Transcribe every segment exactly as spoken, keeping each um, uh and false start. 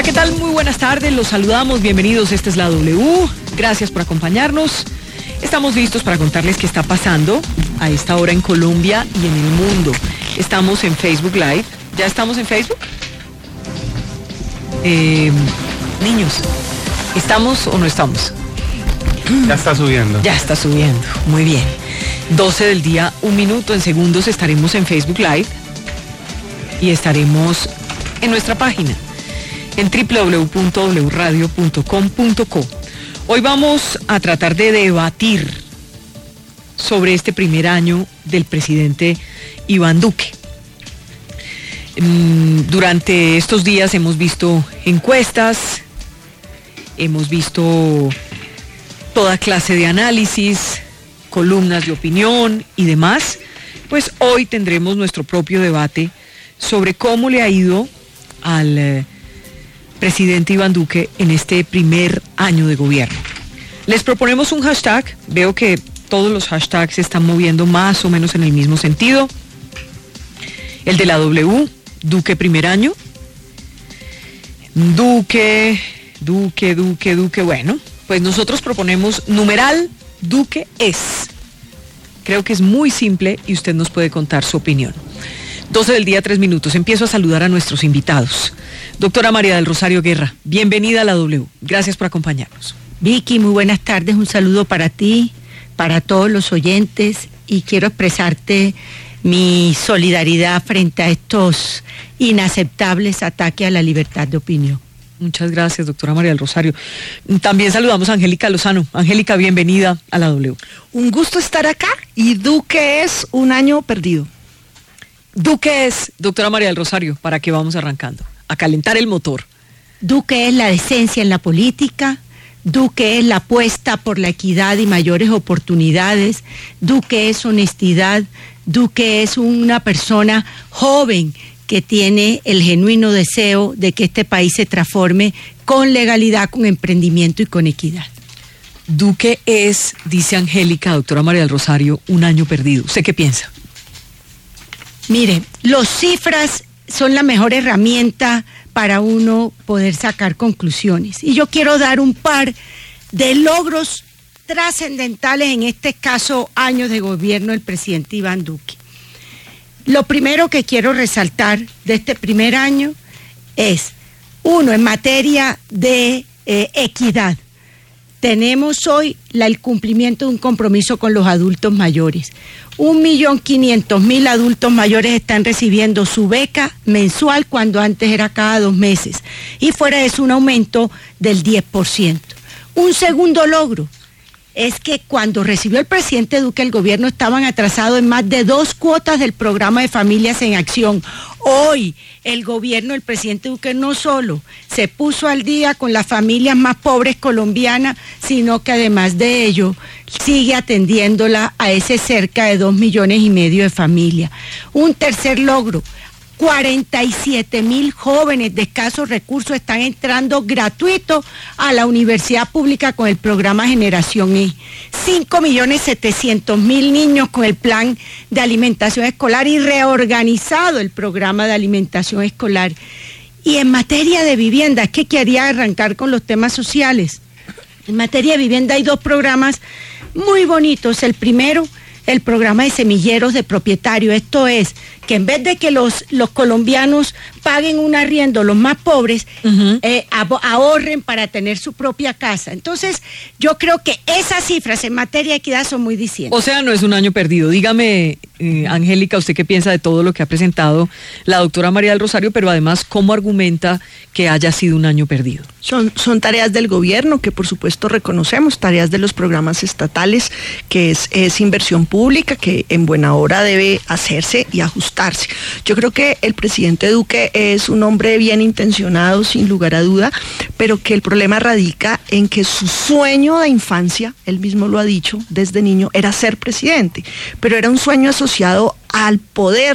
¿qué tal? Muy buenas tardes, los saludamos, bienvenidos, esta es la W, gracias por acompañarnos. Estamos listos para contarles qué está pasando a esta hora en Colombia y en el mundo. Estamos en Facebook Live, ¿ya estamos en Facebook? Eh, niños, ¿estamos o no estamos? Ya está subiendo. Ya está subiendo, muy bien. doce del día, un minuto, en segundos estaremos en Facebook Live y estaremos en nuestra página, en doble u doble u doble u punto w radio punto com punto co. Hoy vamos a tratar de debatir sobre este primer año del presidente Iván Duque. Durante estos días hemos visto encuestas, hemos visto toda clase de análisis, columnas de opinión y demás. Pues hoy tendremos nuestro propio debate sobre cómo le ha ido al eh, presidente Iván Duque en este primer año de gobierno. Les proponemos un hashtag, veo que todos los hashtags se están moviendo más o menos en el mismo sentido. El de la W, Duque primer año. Duque, Duque, Duque, Duque, bueno, pues nosotros proponemos numeral Duque es. Creo que es muy simple y usted nos puede contar su opinión. doce del día, tres minutos. Empiezo a saludar a nuestros invitados. Doctora María del Rosario Guerra, bienvenida a la W. Gracias por acompañarnos. Vicky, muy buenas tardes. Un saludo para ti, para todos los oyentes, y quiero expresarte mi solidaridad frente a estos inaceptables ataques a la libertad de opinión. Muchas gracias, doctora María del Rosario. También saludamos a Angélica Lozano. Angélica, bienvenida a la W. Un gusto estar acá, y Duque es un año perdido. Duque es, doctora María del Rosario, ¿para qué vamos arrancando? A calentar el motor. Duque es la decencia en la política, Duque es la apuesta por la equidad y mayores oportunidades, Duque es honestidad, Duque es una persona joven que tiene el genuino deseo de que este país se transforme con legalidad, con emprendimiento y con equidad. Duque es, dice Angélica, doctora María del Rosario, un año perdido. ¿Usted qué piensa? Mire, las cifras son la mejor herramienta para uno poder sacar conclusiones. Y yo quiero dar un par de logros trascendentales en este escaso año de gobierno del presidente Iván Duque. Lo primero que quiero resaltar de este primer año es, uno, en materia de eh, equidad. Tenemos hoy la, el cumplimiento de un compromiso con los adultos mayores. Un millón quinientos mil adultos mayores están recibiendo su beca mensual cuando antes era cada dos meses. Y fuera de eso un aumento del diez por ciento. Un segundo logro es que cuando recibió el presidente Duque el gobierno estaban atrasados en más de dos cuotas del programa de Familias en Acción. Hoy el gobierno del presidente Duque no solo se puso al día con las familias más pobres colombianas, sino que además de ello sigue atendiéndola a ese cerca de dos millones y medio de familias. Un tercer logro, cuarenta y siete mil jóvenes de escasos recursos están entrando gratuitos a la universidad pública con el programa Generación E. cinco millones setecientos mil niños con el plan de alimentación escolar y reorganizado el programa de alimentación escolar. Y en materia de vivienda, es que quería arrancar con los temas sociales. En materia de vivienda hay dos programas muy bonitos. El primero, el programa de semilleros de propietario. Esto es que en vez de que los, los colombianos paguen un arriendo, los más pobres, uh-huh. eh, ahorren para tener su propia casa. Entonces, yo creo que esas cifras en materia de equidad son muy dicientes. O sea, no es un año perdido. Dígame, eh, Angélica, ¿usted qué piensa de todo lo que ha presentado la doctora María del Rosario, pero además, cómo argumenta que haya sido un año perdido? Son, son tareas del gobierno que por supuesto reconocemos, tareas de los programas estatales, que es, es inversión pública, que en buena hora debe hacerse y ajustarse. Yo creo que el presidente Duque es un hombre bien intencionado, sin lugar a duda, pero que el problema radica en que su sueño de infancia, él mismo lo ha dicho desde niño, era ser presidente, pero era un sueño asociado al poder,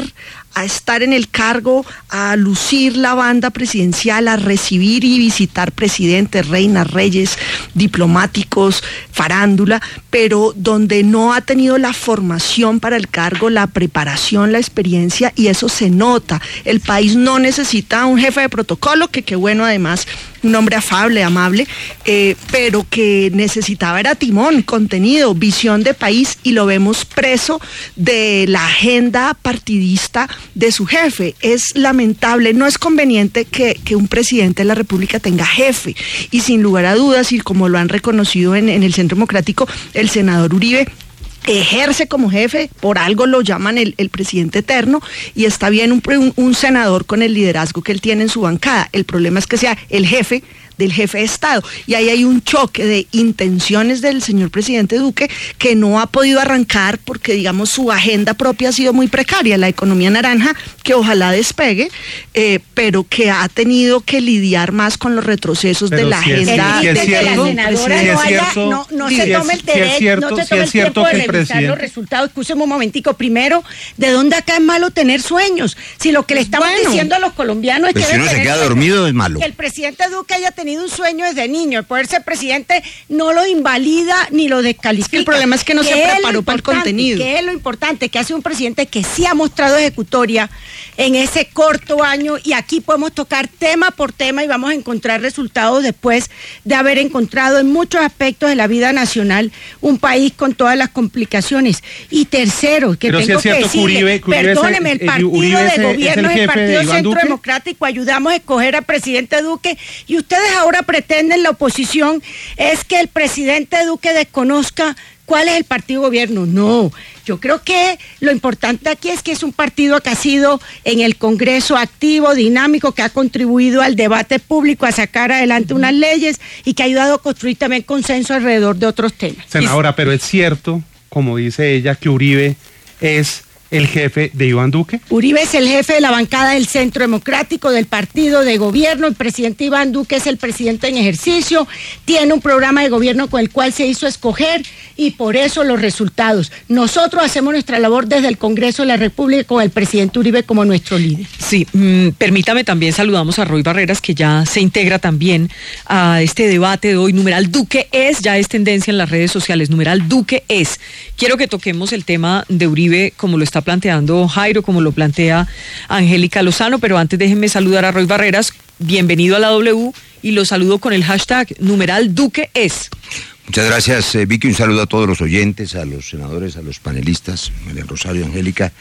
a estar en el cargo, a lucir la banda presidencial, a recibir y visitar presidentes, reinas, reyes, diplomáticos, farándula, pero donde no ha tenido la formación para el cargo, la preparación, la experiencia, y eso se nota. El país no necesita un jefe de protocolo, que qué bueno además, un hombre afable, amable, eh, pero que necesitaba era timón, contenido, visión de país, y lo vemos preso de la agenda partidista de su jefe. Es lamentable, no es conveniente que, que un presidente de la República tenga jefe, y sin lugar a dudas, y como lo han reconocido en, en el Centro Democrático, el senador Uribe ejerce como jefe, por algo lo llaman el, el presidente eterno, y está bien un, un, un senador con el liderazgo que él tiene en su bancada. El problema es que sea el jefe del jefe de Estado, y ahí hay un choque de intenciones del señor presidente Duque, que no ha podido arrancar porque, digamos, su agenda propia ha sido muy precaria, la economía naranja, que ojalá despegue, eh, pero que ha tenido que lidiar más con los retrocesos pero de la si agenda. Es, si es cierto, que la senadora si no, es haya, cierto, no, no si se es, tome el si derecho, es cierto, no se si tome es el cierto tiempo que de el revisar presidente... los resultados. Escúcheme un momentico. Primero, ¿de dónde acá es malo tener sueños? Si lo que le estamos bueno, diciendo a los colombianos es pues que si uno se queda dormido es malo. Que el presidente Duque haya tenido un sueño desde niño, el poder ser presidente no lo invalida ni lo descalifica. El problema es que no se preparó para el contenido. Que es lo importante, que hace un presidente que sí ha mostrado ejecutoria en ese corto año, y aquí podemos tocar tema por tema y vamos a encontrar resultados después de haber encontrado en muchos aspectos de la vida nacional un país con todas las complicaciones. Y tercero, que Pero tengo si es que decirle, que Uribe, que Uribe perdóneme, es el, el partido Uribe de es el, gobierno es el, es el Partido de Centro Duque. Democrático, ayudamos a escoger al presidente Duque, y ustedes ahora pretenden, la oposición, es que el presidente Duque desconozca cuál es el partido gobierno. No, yo creo que lo importante aquí es que es un partido que ha sido en el Congreso activo, dinámico, que ha contribuido al debate público, a sacar adelante unas leyes, y que ha ayudado a construir también consenso alrededor de otros temas. Senadora, pero es cierto, como dice ella, que Uribe es el jefe de Iván Duque. Uribe es el jefe de la bancada del Centro Democrático, del partido de gobierno. El presidente Iván Duque es el presidente en ejercicio, tiene un programa de gobierno con el cual se hizo escoger, y por eso los resultados. Nosotros hacemos nuestra labor desde el Congreso de la República con el presidente Uribe como nuestro líder. Sí, mmm, permítame también saludamos a Roy Barreras, que ya se integra también a este debate de hoy. Numeral Duque es, ya es tendencia en las redes sociales, numeral Duque es. Quiero que toquemos el tema de Uribe como lo está planteando Jairo, como lo plantea Angélica Lozano, pero antes déjenme saludar a Roy Barreras. Bienvenido a la W, y lo saludo con el hashtag numeral Duque es. Muchas gracias, eh, Vicky. Un saludo a todos los oyentes, a los senadores, a los panelistas, María Rosario, Angélica.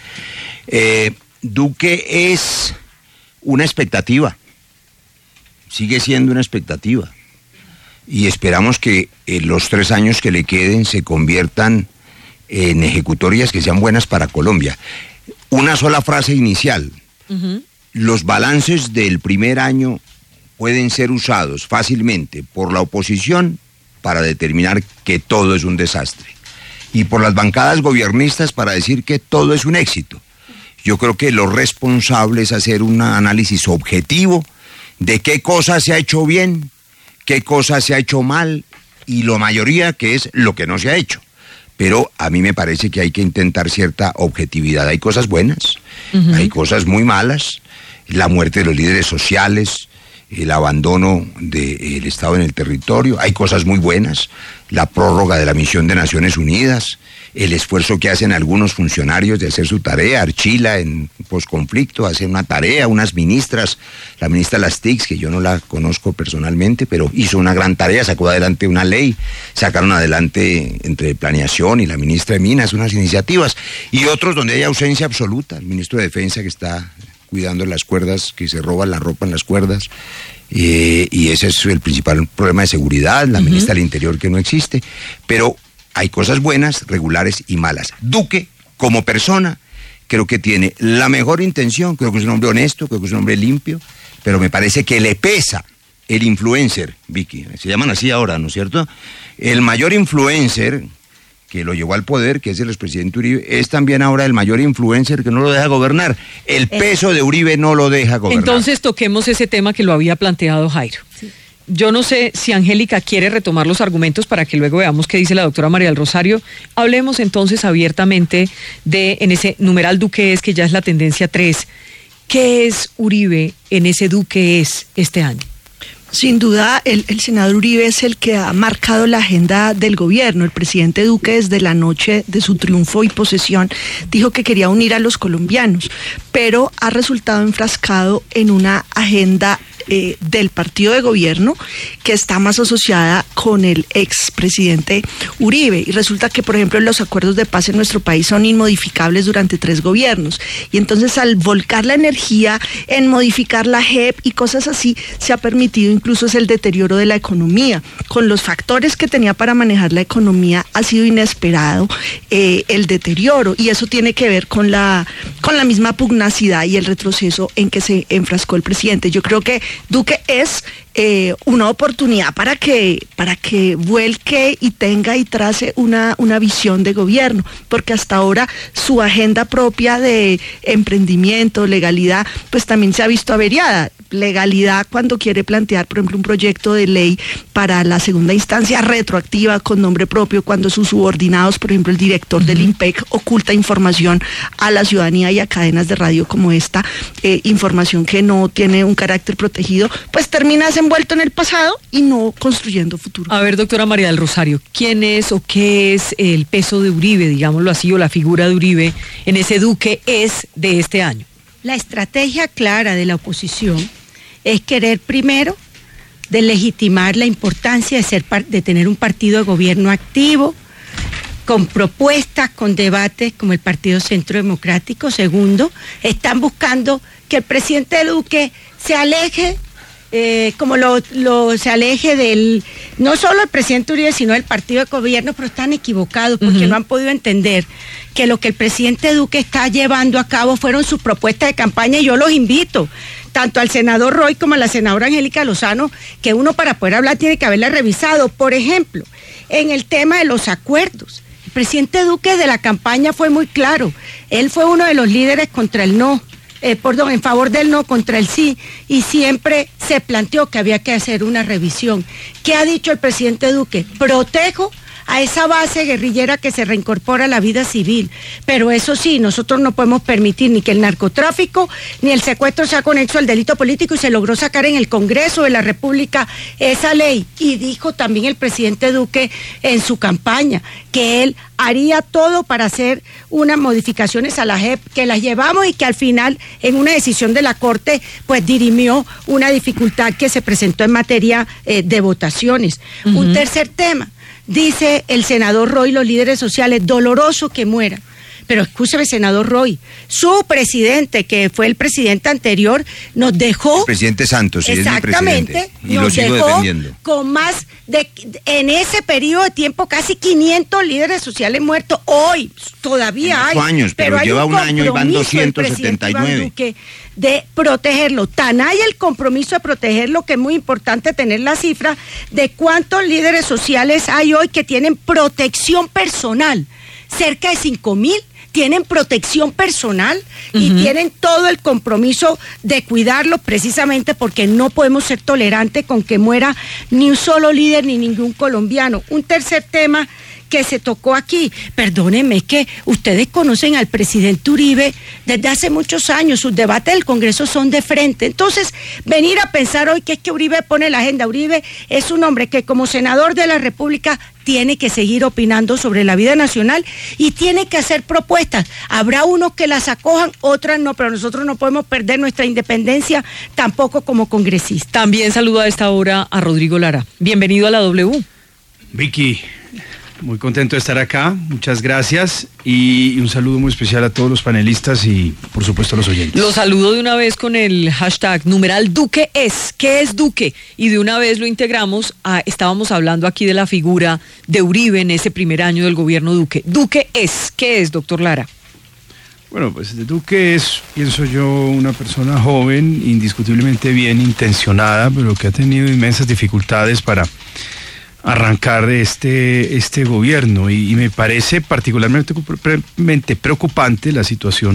Eh, Duque es una expectativa, sigue siendo una expectativa, y esperamos que eh, los tres años que le queden se conviertan en ejecutorias que sean buenas para Colombia. Una sola frase inicial. Uh-huh. Los balances del primer año pueden ser usados fácilmente por la oposición para determinar que todo es un desastre, y por las bancadas gobiernistas para decir que todo es un éxito. Yo creo que lo responsable es hacer un análisis objetivo de qué cosa se ha hecho bien, qué cosa se ha hecho mal, y la mayoría que es lo que no se ha hecho. Pero a mí me parece que hay que intentar cierta objetividad. Hay cosas buenas, uh-huh. hay cosas muy malas, la muerte de los líderes sociales, el abandono del Estado en el territorio, hay cosas muy buenas, la prórroga de la misión de Naciones Unidas, el esfuerzo que hacen algunos funcionarios de hacer su tarea, Archila en posconflicto, hacer una tarea, unas ministras, la ministra Lastix, que yo no la conozco personalmente, pero hizo una gran tarea, sacó adelante una ley, sacaron adelante entre planeación y la ministra de Minas unas iniciativas, y otros donde hay ausencia absoluta, el ministro de Defensa que está cuidando las cuerdas, que se roban la ropa en las cuerdas, eh, y ese es el principal problema de seguridad, la uh-huh. ministra del Interior que no existe, pero hay cosas buenas, regulares y malas. Duque, como persona, creo que tiene la mejor intención, creo que es un hombre honesto, creo que es un hombre limpio, pero me parece que le pesa el influencer, Vicky, se llaman así ahora, ¿no es cierto? El mayor influencer que lo llevó al poder, que es el expresidente Uribe, es también ahora el mayor influencer que no lo deja gobernar. El peso de Uribe no lo deja gobernar. Entonces toquemos ese tema que lo había planteado Jairo. Sí. yo no sé si Angélica quiere retomar los argumentos para que luego veamos qué dice la doctora María del Rosario. Hablemos entonces abiertamente de, en ese numeral Duque es, que ya es la tendencia tres, ¿qué es Uribe en ese Duque es este año? Sin duda, el, el senador Uribe es el que ha marcado la agenda del gobierno. El presidente Duque, desde la noche de su triunfo y posesión, dijo que quería unir a los colombianos, pero ha resultado enfrascado en una agenda eh, del partido de gobierno que está más asociada con el expresidente Uribe. Y resulta que, por ejemplo, los acuerdos de paz en nuestro país son inmodificables durante tres gobiernos. Y entonces, al volcar la energía en modificar la J E P y cosas así, se ha permitido incluso es el deterioro de la economía. Con los factores que tenía para manejar la economía ha sido inesperado eh, el deterioro, y eso tiene que ver con la, con la misma pugnacidad y el retroceso en que se enfrascó el presidente. Yo creo que Duque es eh, una oportunidad para que, para que vuelque y tenga y trace una, una visión de gobierno, porque hasta ahora su agenda propia de emprendimiento, legalidad, pues también se ha visto averiada. Legalidad cuando quiere plantear, por ejemplo, un proyecto de ley para la segunda instancia retroactiva con nombre propio, cuando sus subordinados, por ejemplo, el director uh-huh. del IMPEC, oculta información a la ciudadanía y a cadenas de radio como esta, eh, información que no tiene un carácter protegido, pues terminas envuelto en el pasado y no construyendo futuro. A ver, doctora María del Rosario, ¿quién es o qué es el peso de Uribe, digámoslo así, o la figura de Uribe en ese Duque es de este año? La estrategia clara de la oposición es querer primero de legitimar la importancia de ser de tener un partido de gobierno activo, con propuestas, con debates, como el Partido Centro Democrático. Segundo, están buscando que el presidente Duque se aleje, eh, como lo, lo se aleje del, no solo el presidente Uribe, sino del partido de gobierno, pero están equivocados porque uh-huh. no han podido entender que lo que el presidente Duque está llevando a cabo fueron sus propuestas de campaña, y yo los invito tanto al senador Roy como a la senadora Angélica Lozano, que uno para poder hablar tiene que haberla revisado. Por ejemplo, en el tema de los acuerdos, el presidente Duque de la campaña fue muy claro. Él fue uno de los líderes contra el no, eh, perdón, en favor del no, contra el sí, y siempre se planteó que había que hacer una revisión. ¿Qué ha dicho el presidente Duque? Protejo a esa base guerrillera que se reincorpora a la vida civil. Pero eso sí, nosotros no podemos permitir ni que el narcotráfico ni el secuestro sea conexo al delito político, y se logró sacar en el Congreso de la República esa ley. Y dijo también el presidente Duque en su campaña que él haría todo para hacer unas modificaciones a la J E P, que las llevamos y que al final, en una decisión de la Corte, pues dirimió una dificultad que se presentó en materia eh, de votaciones. Uh-huh. Un tercer tema. Dice el senador Roy, los líderes sociales, doloroso que muera. Pero escúcheme, senador Roy, su presidente, que fue el presidente anterior, nos dejó... El presidente Santos, sí, exactamente, es mi presidente, y nos lo sigo dejó defendiendo. Con más de, en ese periodo de tiempo, casi quinientos líderes sociales muertos. Hoy todavía hay. años, pero, pero lleva un, un año y van doscientos setenta y nueve. De protegerlo. Tan hay el compromiso de protegerlo, que es muy importante tener la cifra de cuántos líderes sociales hay hoy que tienen protección personal. Cerca de cinco mil tienen protección personal uh-huh. y tienen todo el compromiso de cuidarlos, precisamente porque no podemos ser tolerantes con que muera ni un solo líder ni ningún colombiano. Un tercer tema que se tocó aquí, perdónenme, es que ustedes conocen al presidente Uribe desde hace muchos años, sus debates del Congreso son de frente. Entonces, venir a pensar hoy que es que Uribe pone la agenda. Uribe es un hombre que, como senador de la República, tiene que seguir opinando sobre la vida nacional y tiene que hacer propuestas. Habrá unos que las acojan, otras no, pero nosotros no podemos perder nuestra independencia tampoco como congresistas. También saludo a esta hora a Rodrigo Lara. Bienvenido a la W. Vicky, muy contento de estar acá, muchas gracias, y un saludo muy especial a todos los panelistas y por supuesto a los oyentes. Los saludo de una vez con el hashtag numeral Duque es. ¿Qué es Duque? Y de una vez lo integramos a, estábamos hablando aquí de la figura de Uribe en ese primer año del gobierno Duque. Duque es. ¿Qué es, doctor Lara? Bueno, pues Duque es, pienso yo, una persona joven, indiscutiblemente bien intencionada, pero que ha tenido inmensas dificultades para arrancar este, este gobierno, y, y me parece particularmente preocupante la situación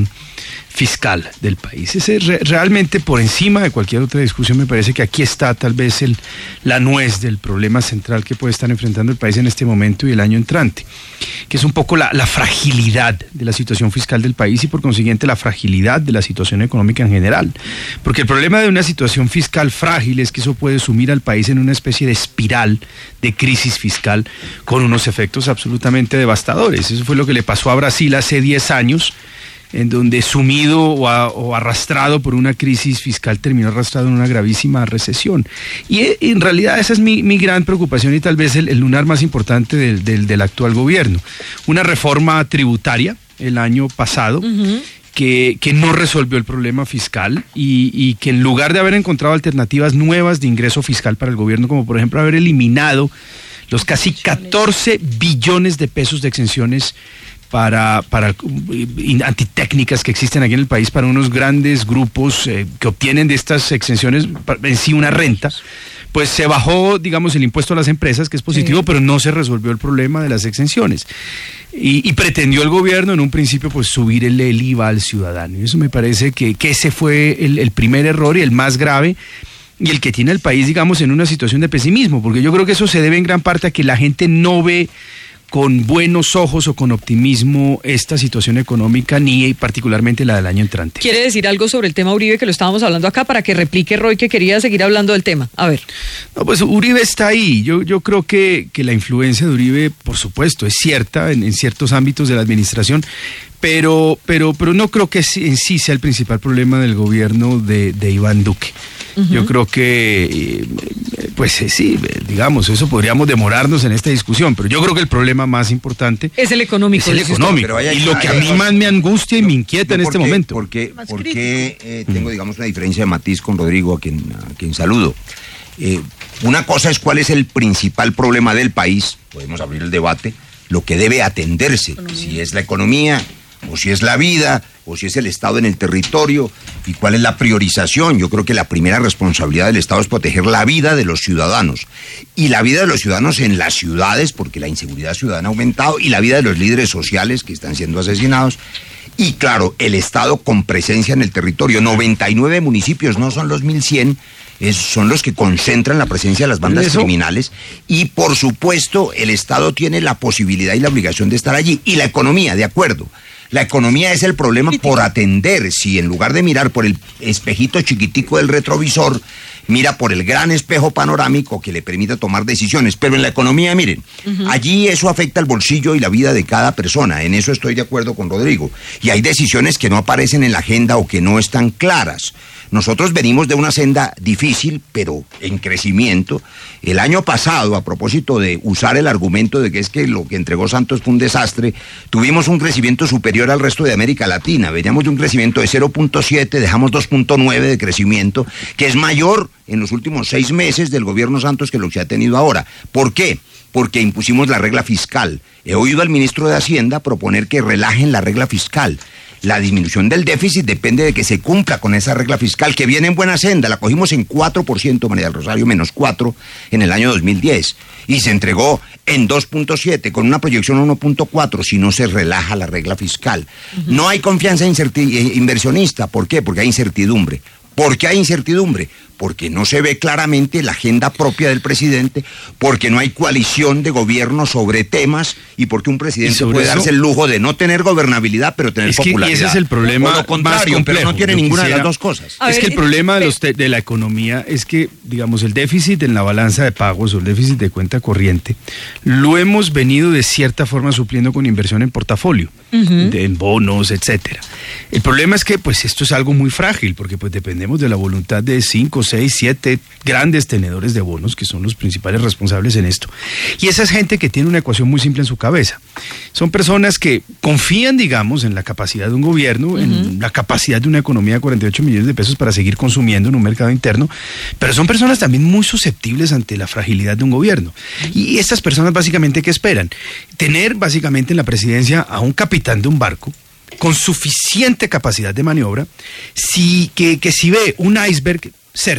fiscal del país. Ese re, realmente por encima de cualquier otra discusión me parece que aquí está tal vez el, la nuez del problema central que puede estar enfrentando el país en este momento y el año entrante, que es un poco la, la fragilidad de la situación fiscal del país y por consiguiente la fragilidad de la situación económica en general. Porque el problema de una situación fiscal frágil es que eso puede sumir al país en una especie de espiral de crisis fiscal con unos efectos absolutamente devastadores. Eso fue lo que le pasó a Brasil hace diez años, en donde sumido o, a, o arrastrado por una crisis fiscal terminó arrastrado en una gravísima recesión. Y eh, en realidad esa es mi, mi gran preocupación y tal vez el, el lunar más importante del, del, del actual gobierno. Una reforma tributaria el año pasado, uh-huh. que, que no resolvió el problema fiscal y, y que en lugar de haber encontrado alternativas nuevas de ingreso fiscal para el gobierno, como por ejemplo haber eliminado los casi catorce billones de pesos de exenciones para, para antitécnicas que existen aquí en el país para unos grandes grupos eh, que obtienen de estas exenciones en sí una renta, pues se bajó, digamos, el impuesto a las empresas, que es positivo, sí. pero no se resolvió el problema de las exenciones. Y, y pretendió el gobierno en un principio pues subir el, el I V A al ciudadano. Y eso me parece que, que ese fue el, el primer error y el más grave, y el que tiene el país, digamos, en una situación de pesimismo, porque yo creo que eso se debe en gran parte a que la gente no ve con buenos ojos o con optimismo esta situación económica, ni particularmente la del año entrante. ¿Quiere decir algo sobre el tema Uribe, que lo estábamos hablando acá, para que replique Roy, que quería seguir hablando del tema? A ver. No, pues Uribe está ahí. Yo, yo creo que, que la influencia de Uribe, por supuesto, es cierta en, en ciertos ámbitos de la administración, pero, pero, pero no creo que en sí sea el principal problema del gobierno de, de Iván Duque. Uh-huh. Yo creo que, pues sí, digamos, eso podríamos demorarnos en esta discusión, pero yo creo que el problema más importante es el económico. Es el económico, pero hay, y lo que a mí más me angustia y me inquieta en este porque, momento. Porque, porque eh, tengo, digamos, una diferencia de matiz con Rodrigo, a quien, a quien saludo. Eh, una cosa es cuál es el principal problema del país, podemos abrir el debate, lo que debe atenderse, economía. Si es la economía, o si es la vida, o si es el Estado en el territorio, y cuál es la priorización. Yo creo que la primera responsabilidad del Estado es proteger la vida de los ciudadanos, y la vida de los ciudadanos en las ciudades, porque la inseguridad ciudadana ha aumentado, y la vida de los líderes sociales que están siendo asesinados, y claro, el Estado con presencia en el territorio. noventa y nueve municipios, no son los mil cien, Es, son los que concentran la presencia de las bandas ¿Eso? criminales, y por supuesto el Estado tiene la posibilidad y la obligación de estar allí, y la economía, de acuerdo. La economía es el problema por atender. Si en lugar de mirar por el espejito chiquitico del retrovisor, mira por el gran espejo panorámico que le permite tomar decisiones. Pero en la economía, miren, uh-huh. allí eso afecta el bolsillo y la vida de cada persona. En eso estoy de acuerdo con Rodrigo. Y hay decisiones que no aparecen en la agenda o que no están claras. Nosotros venimos de una senda difícil, pero en crecimiento. El año pasado, a propósito de usar el argumento de que es que lo que entregó Santos fue un desastre, tuvimos un crecimiento superior al resto de América Latina. Veníamos de un crecimiento de cero punto siete, dejamos dos punto nueve de crecimiento, que es mayor en los últimos seis meses del gobierno Santos que lo que se ha tenido ahora. ¿Por qué? Porque impusimos la regla fiscal. He oído al ministro de Hacienda proponer que relajen la regla fiscal. La disminución del déficit depende de que se cumpla con esa regla fiscal, que viene en buena senda. La cogimos en cuatro por ciento, María del Rosario, menos cuatro en el año dos mil diez. Y se entregó en dos punto siete, con una proyección uno punto cuatro, si no se relaja la regla fiscal. Uh-huh. No hay confianza inversionista. ¿Por qué? Porque hay incertidumbre. ¿Por qué hay incertidumbre? Porque no se ve claramente la agenda propia del presidente, porque no hay coalición de gobierno sobre temas, y porque un presidente puede eso, darse el lujo de no tener gobernabilidad, pero tener es que, popularidad. Y ese es el problema o lo contrario, más complejo, pero no tiene ninguna quisiera, de las dos cosas. Es ver, que el problema de, los te, de la economía es que, digamos, el déficit en la balanza de pagos o el déficit de cuenta corriente, lo hemos venido de cierta forma supliendo con inversión en portafolio, uh-huh. de, en bonos, etcétera. El problema es que, pues, esto es algo muy frágil, porque pues dependemos de la voluntad de cinco, seis, siete grandes tenedores de bonos, que son los principales responsables en esto. Y esa es gente que tiene una ecuación muy simple en su cabeza. Son personas que confían, digamos, en la capacidad de un gobierno, uh-huh. en la capacidad de una economía de cuarenta y ocho millones de pesos para seguir consumiendo en un mercado interno, pero son personas también muy susceptibles ante la fragilidad de un gobierno. Uh-huh. Y estas personas básicamente, ¿qué esperan? Tener básicamente en la presidencia a un capitán de un barco con suficiente capacidad de maniobra, si, que, que si ve un iceberg cerca,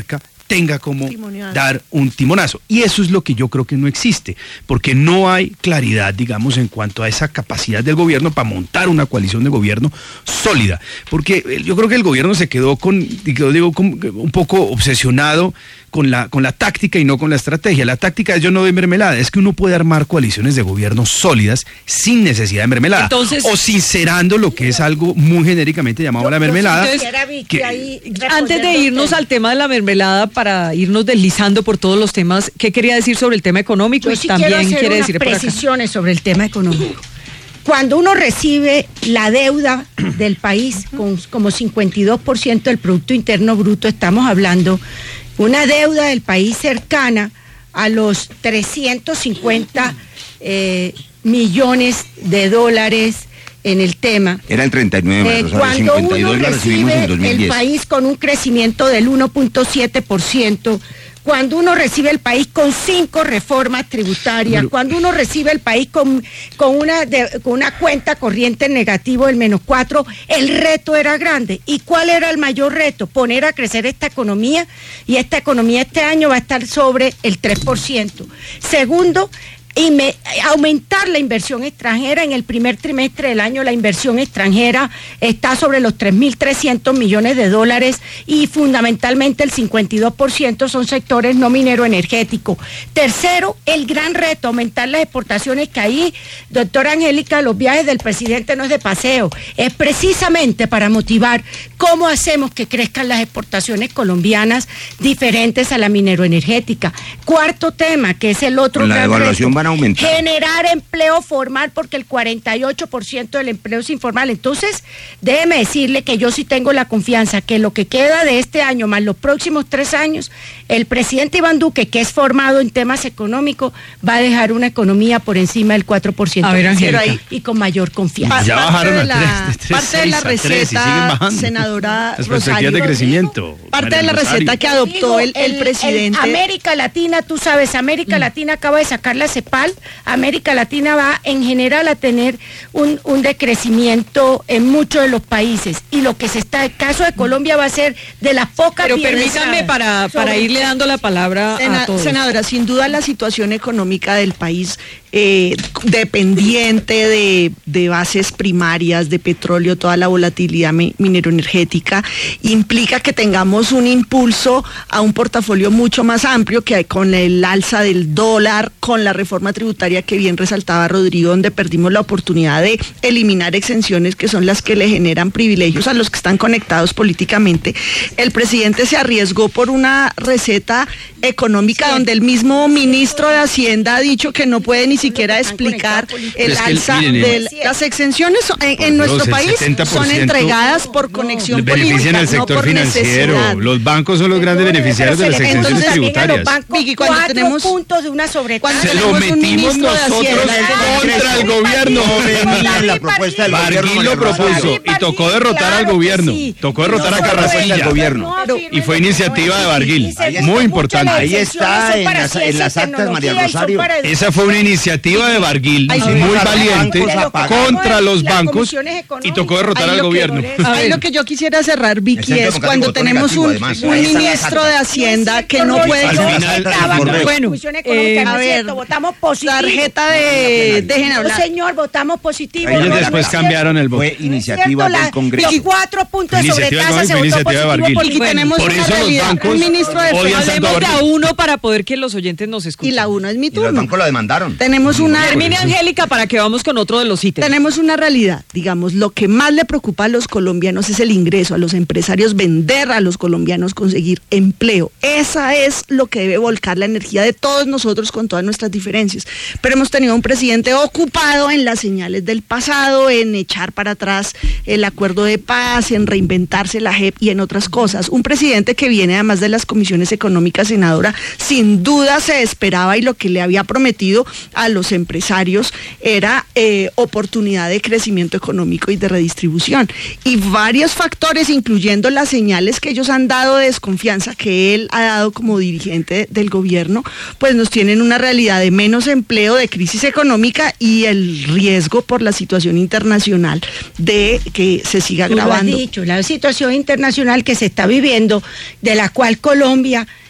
tenga como Timonial. dar un timonazo. Y eso es lo que yo creo que no existe, porque no hay claridad, digamos, en cuanto a esa capacidad del gobierno para montar una coalición de gobierno sólida. Porque yo creo que el gobierno se quedó con, digo, con, un poco obsesionado con la, con la táctica y no con la estrategia. La táctica es yo no doy mermelada, es que uno puede armar coaliciones de gobierno sólidas sin necesidad de mermelada. Entonces, o sincerando lo que es algo muy genéricamente llamado Yo- la yo mermelada. sí quisiera, Vicky, que- ahí antes de respondiendo irnos usted. al tema de la mermelada, para irnos deslizando por todos los temas, ¿qué quería decir sobre el tema económico? Yo Y sí también quiero hacer quiere unas decir por acá. precisiones sobre el tema económico. Cuando uno recibe la deuda del país con como cincuenta y dos por ciento del Producto Interno Bruto, estamos hablando una deuda del país cercana a los trescientos cincuenta eh, millones de dólares en el tema. Eran treinta y nueve, Eh, Rosario, cuando cincuenta y dos uno la recibimos recibe en dos mil el diez. país con un crecimiento del uno punto siete por ciento, cuando uno recibe el país con cinco reformas tributarias, Pero- cuando uno recibe el país con, con, una, de- con una cuenta corriente en negativo del menos cuatro, el reto era grande. ¿Y cuál era el mayor reto? Poner a crecer esta economía, y esta economía este año va a estar sobre el tres por ciento. Segundo, y me- aumentar la inversión extranjera. En el primer trimestre del año la inversión extranjera está sobre los tres mil trescientos millones de dólares, y fundamentalmente el cincuenta y dos por ciento son sectores no minero energético. Tercero, el gran reto, aumentar las exportaciones, que ahí, doctora Angélica, los viajes del presidente no es de paseo, es precisamente para motivar cómo hacemos que crezcan las exportaciones colombianas diferentes a la mineroenergética. Cuarto tema, que es el otro Con la gran devaluación reto, van a aumentar. generar empleo formal, porque el cuarenta y ocho por ciento del empleo es informal. Entonces, déjeme decirle que yo sí tengo la confianza que lo que queda de este año más los próximos tres años, el presidente Iván Duque, que es formado en temas económicos, va a dejar una economía por encima del cuatro por ciento. A ver, Angélica. Pero ahí- y con mayor confianza. Ya Parte bajaron de a la- tres, de tres, parte de la seis a tres, y receta, siguen bajando. senadora Las perspectivas Rosario. de crecimiento. Parte de la María Rosario. receta que adoptó el, el presidente. América Latina, tú sabes, América Latina acaba de sacar la CEPAL. América Latina va en general a tener un, un decrecimiento en muchos de los países. Y lo que se está, el caso de Colombia va a ser de las pocas. Pero piedras permítame para, para sobre- irle dando la palabra Sena- a todos. Senadora, sin duda la situación económica del país, eh, dependiente de, de bases primarias, de petróleo, toda la volatilidad mi- mineroenergética, implica que tengamos un impulso a un portafolio mucho más amplio, que hay con el alza del dólar, con la reforma tributaria que bien resaltaba Rodrigo, donde perdimos la oportunidad de eliminar exenciones que son las que le generan privilegios a los que están conectados políticamente. El presidente se arriesgó por una receta económica donde el mismo ministro de Hacienda ha dicho que no puede ni siquiera explicar el Es que, alza miren, de eh, las exenciones son- en, en Por Dios, nuestro el país setenta por son ciento entregadas por conexión benefician política, al no sector por financiero. necesidad. Los bancos son los grandes Pero beneficiarios de se las le exenciones entonces también a los tributarias. bancos Vicky, cuando cuatro tenemos- puntos de una sobretasa. cuando Se lo tenemos un metimos ministro de nosotros Hacienda. contra el gobierno. No venía en la propuesta del gobierno, Barguil María lo propuso Rosario. y tocó derrotar Claro al que gobierno. sí. Tocó derrotar a No solo Carrasquilla. eso, el gobierno. no, Y fue iniciativa de Barguil. Y segundo, Muy muchas importante. de las Ahí exenciones está son en para las- en ciencia y las actas, María tecnología y son Rosario. para Esa fue una iniciativa de Barguil, Ahí muy sí. valiente, Bancos a pagar. contra los Las bancos comisiones y económicas. tocó derrotar Ahí al lo que- gobierno. A Ahí ver. lo que yo quisiera cerrar, El Vicky, Centro es Democrático cuando votó tenemos negativo, un, además. un Ahí están las ministro actas. de Hacienda que no No es puede... cierto, Al no, final- estaba con la Bueno, discusión económica, eh, no a es ver, cierto, votamos positivo. tarjeta de... Dejen No, hablar. señor, votamos positivo. Ellos No, no, después no, cambiaron el voto. Fue no es iniciativa cierto, la- del Congreso. Los cuatro puntos de Iniciativa del sobretasa se Banco, votó iniciativa de positivo Barguil. por Vicky, Bueno, tenemos por una eso los realidad. bancos Un ministro de odian Finanzas tanto a Hablemos de a Barguil. uno para poder que los oyentes nos escuchen. y la uno es mi Y los turno. bancos la demandaron. Tenemos una... Termine, Angélica, para que vamos con otro de los ítems. Tenemos una realidad, digamos, lo que más le preocupa a los colombianos es el ingreso, a los empresarios vender a los colombianos, conseguir empleo. Esa es lo que debe volcar la energía de todos nosotros con todas nuestras diferencias. Pero hemos tenido un presidente ocupado en las señales del pasado, en echar para atrás el acuerdo de paz, en reinventarse la J E P y en otras cosas. Un presidente que viene además de las comisiones económicas, senadora, sin duda se esperaba y lo que le había prometido a los empresarios era eh, oportunidad de crecimiento económico y de redistribución. Y varios factores, incluyendo las señales que ellos han dado de desconfianza que él ha dado como dirigente del gobierno, pues nos tienen una realidad de menos empleo, de crisis económica y el riesgo por la situación internacional de que se siga Tú lo has agravando. dicho, la situación internacional que se está viviendo, de la cual Colombia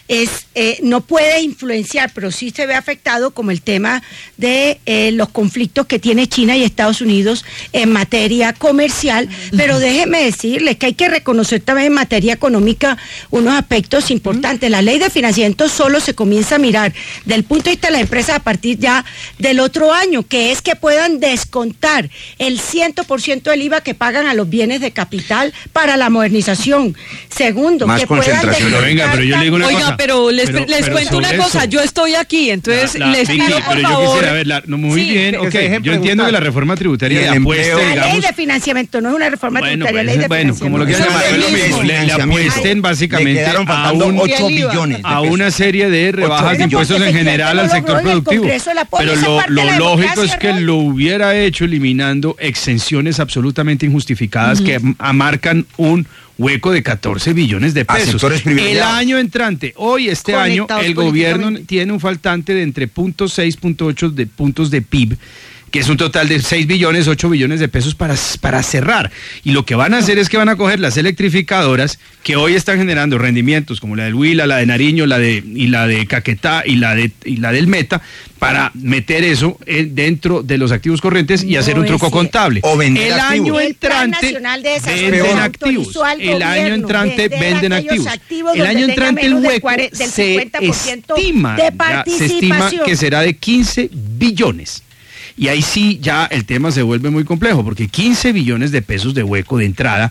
es eh, no puede influenciar, pero sí se ve afectado como el tema de eh, los conflictos que tiene China y Estados Unidos en materia comercial, pero déjeme decirles que hay que reconocer también en materia económica unos aspectos importantes. La ley de financiamiento solo se comienza a mirar del punto de vista de las empresas a partir ya del otro año, que es que puedan descontar el cien por ciento del I V A que pagan a los bienes de capital para la modernización. Segundo, Más que puedan concentración. Pero venga, pero yo le digo una Oiga, cosa. pero les, Pero- les pero cuento una sobre cosa, eso. yo estoy aquí, entonces La- la- les Vicky, pido por pero yo favor. quisiera ver, la- no, muy Sí, bien, que ok, se dejen yo entiendo preguntar. que la reforma tributaria Y el le apueste, empleo. La digamos, ley de financiamiento no es una reforma bueno, tributaria, pues, ley de bueno, como lo que financiamiento. llaman, Eso es lo es lo mismo, mismo. le, le apuesten básicamente Le quedaron a, faltando un- ocho Y el I V A. billones de a pesos. una serie de rebajas de billones. impuestos en Porque general al efectivamente sector no logró y el productivo. Congreso la apoya, Pero esa lo, parte de lo la lógico democracia, es que ¿no? lo hubiera hecho eliminando exenciones absolutamente injustificadas que amarcan un hueco de catorce billones de A pesos. sectores El privilegiados. año entrante, hoy este año, Conectados el gobierno políticamente. tiene un faltante de entre punto seis, punto ocho de puntos de P I B, que es un total de seis billones, ocho billones de pesos para, para cerrar. Y lo que van a hacer es que van a coger las electrificadoras que hoy están generando rendimientos como la del Huila, la de Nariño, la de y la de Caquetá y la de y la del Meta para meter eso eh, dentro de los activos corrientes y No hacer un es truco cierto. contable. O vender el activos. año El Plan entrante Nacional de Desarrollo venden autorizó activos. al El año gobierno entrante vender venden aquellos activos. activos El donde año tenga entrante el menos del hueco cuare- del se cincuenta por ciento estima, de ya se estima participación. que será de quince billones. Y ahí sí ya el tema se vuelve muy complejo, porque quince billones de pesos de hueco de entrada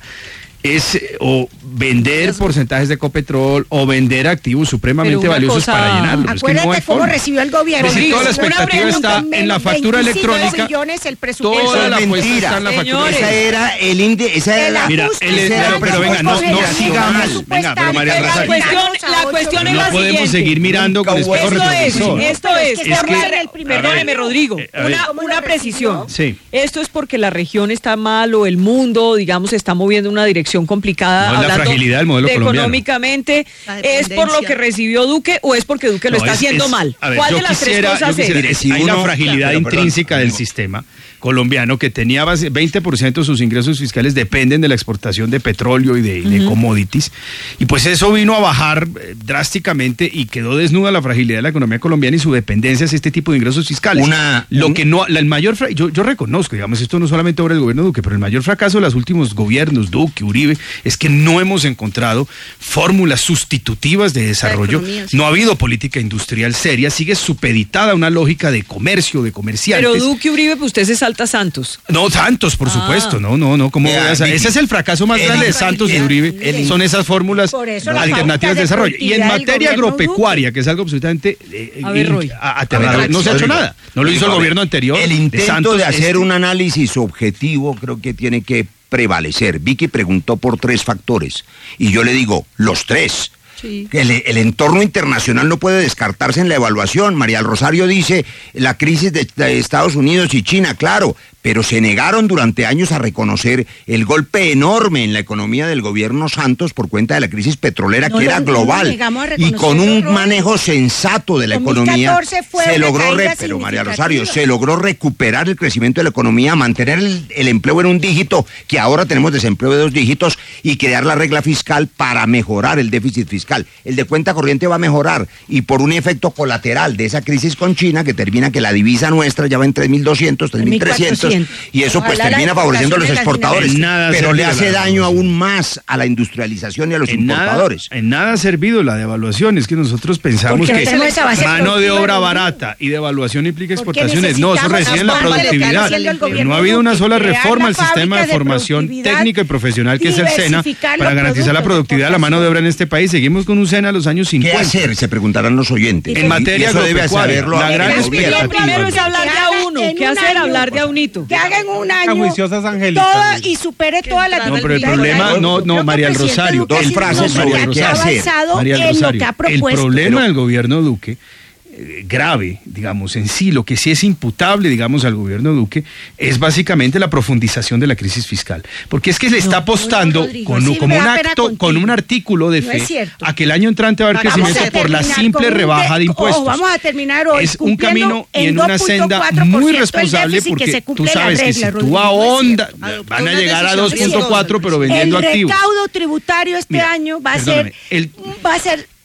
es eh, o vender porcentajes de Ecopetrol o vender activos supremamente Pero una valiosos cosa- para llenarlo. Es que Acuérdate no hay cómo forma. recibió el gobierno. Pues si toda la Una expectativa pregunta, está en la menos factura veinticinco electrónica, billones el presupuesto. toda la Eso es apuesta mentira. está en la factura. Señores. Esa era el índice, esa era El la... Mira, ajuste el- se pero- da pero de venga, no- no presupuestario, sigamos. Venga, pero María La Rosario. cuestión, la cuestión es No la podemos siguiente. seguir mirando con Nunca hubo espejo Esto es, retrovisor. esto Pero es es, que es estamos que- en el primer perdóneme, año. Rodrigo, Eh, a ver. una, ¿Cómo una lo precisión. recibió? Sí. Esto es porque la región está mal o el mundo, digamos, se está moviendo en una dirección complicada. No, es la hablando fragilidad del modelo de colombiano. Económicamente, La ¿es por lo dependencia. que recibió Duque o es porque Duque lo No, está es- haciendo es- mal? a ver, ¿Cuál yo de las quisiera- tres yo cosas es? quisiera- Si hay uno- una fragilidad Pero, perdón, intrínseca del amigo. sistema colombiano que tenía base- veinte por ciento de sus ingresos fiscales dependen de la exportación de petróleo y de, de commodities. Y pues eso vino a bajar eh, drásticamente y quedó desnuda la fragilidad de la economía colombiana y su dependencia hacia este tipo de ingresos fiscales. Una- Lo un- que no, la- el mayor, fra- yo, yo reconozco, digamos, esto no solamente obra del gobierno Duque, pero el mayor fracaso de los últimos gobiernos, Duque, Uribe, es que no hemos encontrado fórmulas sustitutivas de desarrollo. economía, sí. No ha habido política industrial seria, sigue supeditada a una lógica de comercio, de comerciantes. Pero Duque Uribe, pues usted se salta Santos. No, Santos, por Ah. supuesto, no, no, no, ¿cómo Vea, voy a saber? Vicky, Ese es el fracaso más el- grande de Santos y de Uribe, el- son esas fórmulas Por eso la alternativas falta de de desarrollo. Y en productividad del materia gobierno agropecuaria, que es algo absolutamente eh, A ver, in- Roy. a- aterrador, A ver, no se ha hecho Rodrigo, nada. No lo hizo el Rodrigo, gobierno anterior. El de intento Santos, de hacer este. un análisis objetivo creo que tiene que prevalecer. Vicky preguntó por tres factores y yo le digo, los tres. Sí. El, el entorno internacional no puede descartarse en la evaluación. María del Rosario dice la crisis de, de Estados Unidos y China, claro, pero se negaron durante años a reconocer el golpe enorme en la economía del gobierno Santos por cuenta de la crisis petrolera No que lo- era no lo global. negamos a Y con un reconocerlo, Roy. manejo sensato de la dos mil economía catorce fue se una logró, re- caída pero María significativa. Rosario, se logró recuperar el crecimiento de la economía, mantener el, el empleo en un dígito, que ahora tenemos desempleo de dos dígitos, y crear la regla fiscal para mejorar el déficit fiscal. El de cuenta corriente va a mejorar, y por un efecto colateral de esa crisis con China, que termina que la divisa nuestra ya va en tres mil doscientos, tres mil trescientos, y eso pues Ojalá la termina favoreciendo a los exportación de exportadores, En nada pero le servido hace la daño devaluación. aún más a la industrialización y a los En nada, importadores. en nada ha servido la devaluación, es que nosotros pensamos Porque no que tenemos esa base mano de productiva obra del barata y devaluación implica Porque exportaciones. No, eso necesitamos reside en la las bombas que le está productividad. haciendo el Pero gobierno no ha habido una Duque, sola crear reforma al las sistema de fábricas de formación productividad, técnica y profesional que es el SENA diversificar para los garantizar la productos de productividad de la mano de obra en este país. Seguimos con un SENA a los años ¿Qué cincuenta. hacer? Se preguntarán los oyentes. En Y- materia y eso debe agropecuaria, saberlo la el gran gobierno. expectativa. Primero es hablar de a uno. En ¿Qué un hacer? año. Hablar de a unito. Que haga en un año Tan juiciosas, Angélica. toda y supere todas las No, pero el dificultades. problema, Yo no, creo no, que María del el presidente Rosario. Duque dos sí frases no sobre ha qué hacer. avanzado María del en lo Rosario, que ha el propuesto. problema Pero- del gobierno Duque, eh, grave, digamos, en sí, lo que sí es imputable, digamos, al gobierno Duque, es básicamente la profundización de la crisis fiscal. Porque es que le está No, apostando no, Rodrigo, con, sí como me un da pena acto, contigo. con un artículo de No fe, es cierto. a que el año entrante va a haber Vamos crecimiento a por la terminar simple con un rebaja de- de impuestos. ojo, vamos a terminar hoy Es un cumpliendo camino y en en una dos punto senda cuatro por muy ciento el responsable déficit que porque se tú cumple la sabes que regla, si tú Rodrigo, no es ahondas, cierto. van a una llegar a decisión dos punto cuatro, pero vendiendo el activos. recaudo tributario este Mira, año va a perdóname, ser el- va a ser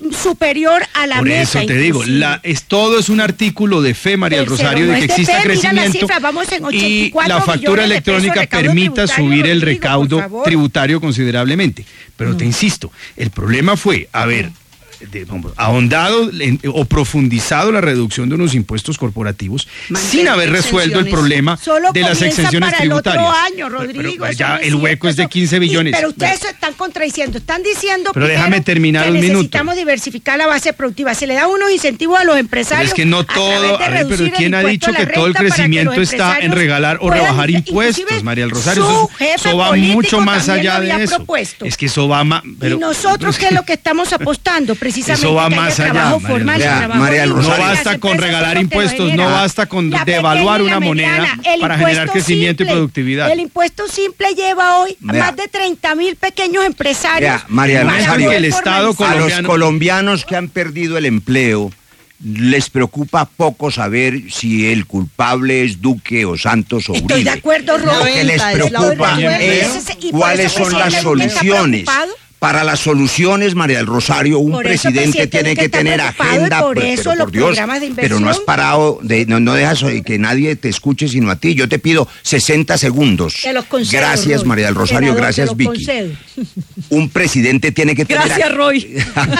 superior a la Por meta. eso te inclusive. digo, la, es, todo es un artículo de fe, María del Pero Rosario, no de que es de exista fe, mira las crecimiento cifras, vamos en ochenta y y cuatro la factura billones de electrónica pesos de recaudo permita tributario, subir el Rodrigo, recaudo por favor. tributario considerablemente. Pero te insisto, el problema fue, a ver, de, vamos, ahondado en- o profundizado la reducción de unos impuestos corporativos Mantener sin haber resuelto el exenciones. problema Solo de las comienza exenciones para el tributarias. otro año, Pero- Rodrigo. pero eso ya no es el hueco cierto, es de eso- quince billones. y- pero ustedes Bueno. se están contradiciendo. Están diciendo Pero primero déjame terminar que un minuto. necesitamos diversificar la base productiva. Se le da unos incentivos a los Pero empresarios. es que no a través todo, de a ver, pero reducir el ¿quién ha impuesto dicho a la que todo el renta para que crecimiento los está en empresarios regalar o puedan- rebajar inclusive impuestos, María del Rosario? su Eso, jefe eso va político mucho más también allá lo de había eso. propuesto. Es que eso va más... y nosotros, ¿qué es lo que estamos apostando? Precisamente Eso va que haya más allá, trabajo María formal y Vea, trabajo María del libre. No Rosario. Las basta con empresas regalar son lo que lo impuestos, no generan. basta con La devaluar pequeña y la una moneda mediana, el para generar impuesto crecimiento y simple, productividad. El impuesto simple lleva hoy a Vea. más de treinta mil pequeños empresarios. Vea, María del para Rosario, poder el Estado formalizar. A los colombiano- colombianos que han perdido el empleo, les preocupa poco saber si el culpable es Duque o Santos o Uribe. Estoy de acuerdo, Lo Roberto. que les Estoy de preocupa acuerdo. es Ese- y por cuáles eso son el las presidente Duque está soluciones. preocupado. Para las soluciones, María del Rosario, un Por eso el presidente presidente tiene Duque que está tener preocupado y agenda, por pero, eso pero los por Dios, programas de pero no has inversión. parado, de, no, no dejas que nadie te escuche sino a ti. Yo te pido sesenta segundos. Te los concedo, Gracias, Roy. María del Rosario, Senador, gracias, te los Vicky. concedo. Un presidente tiene que tener... Gracias, Roy.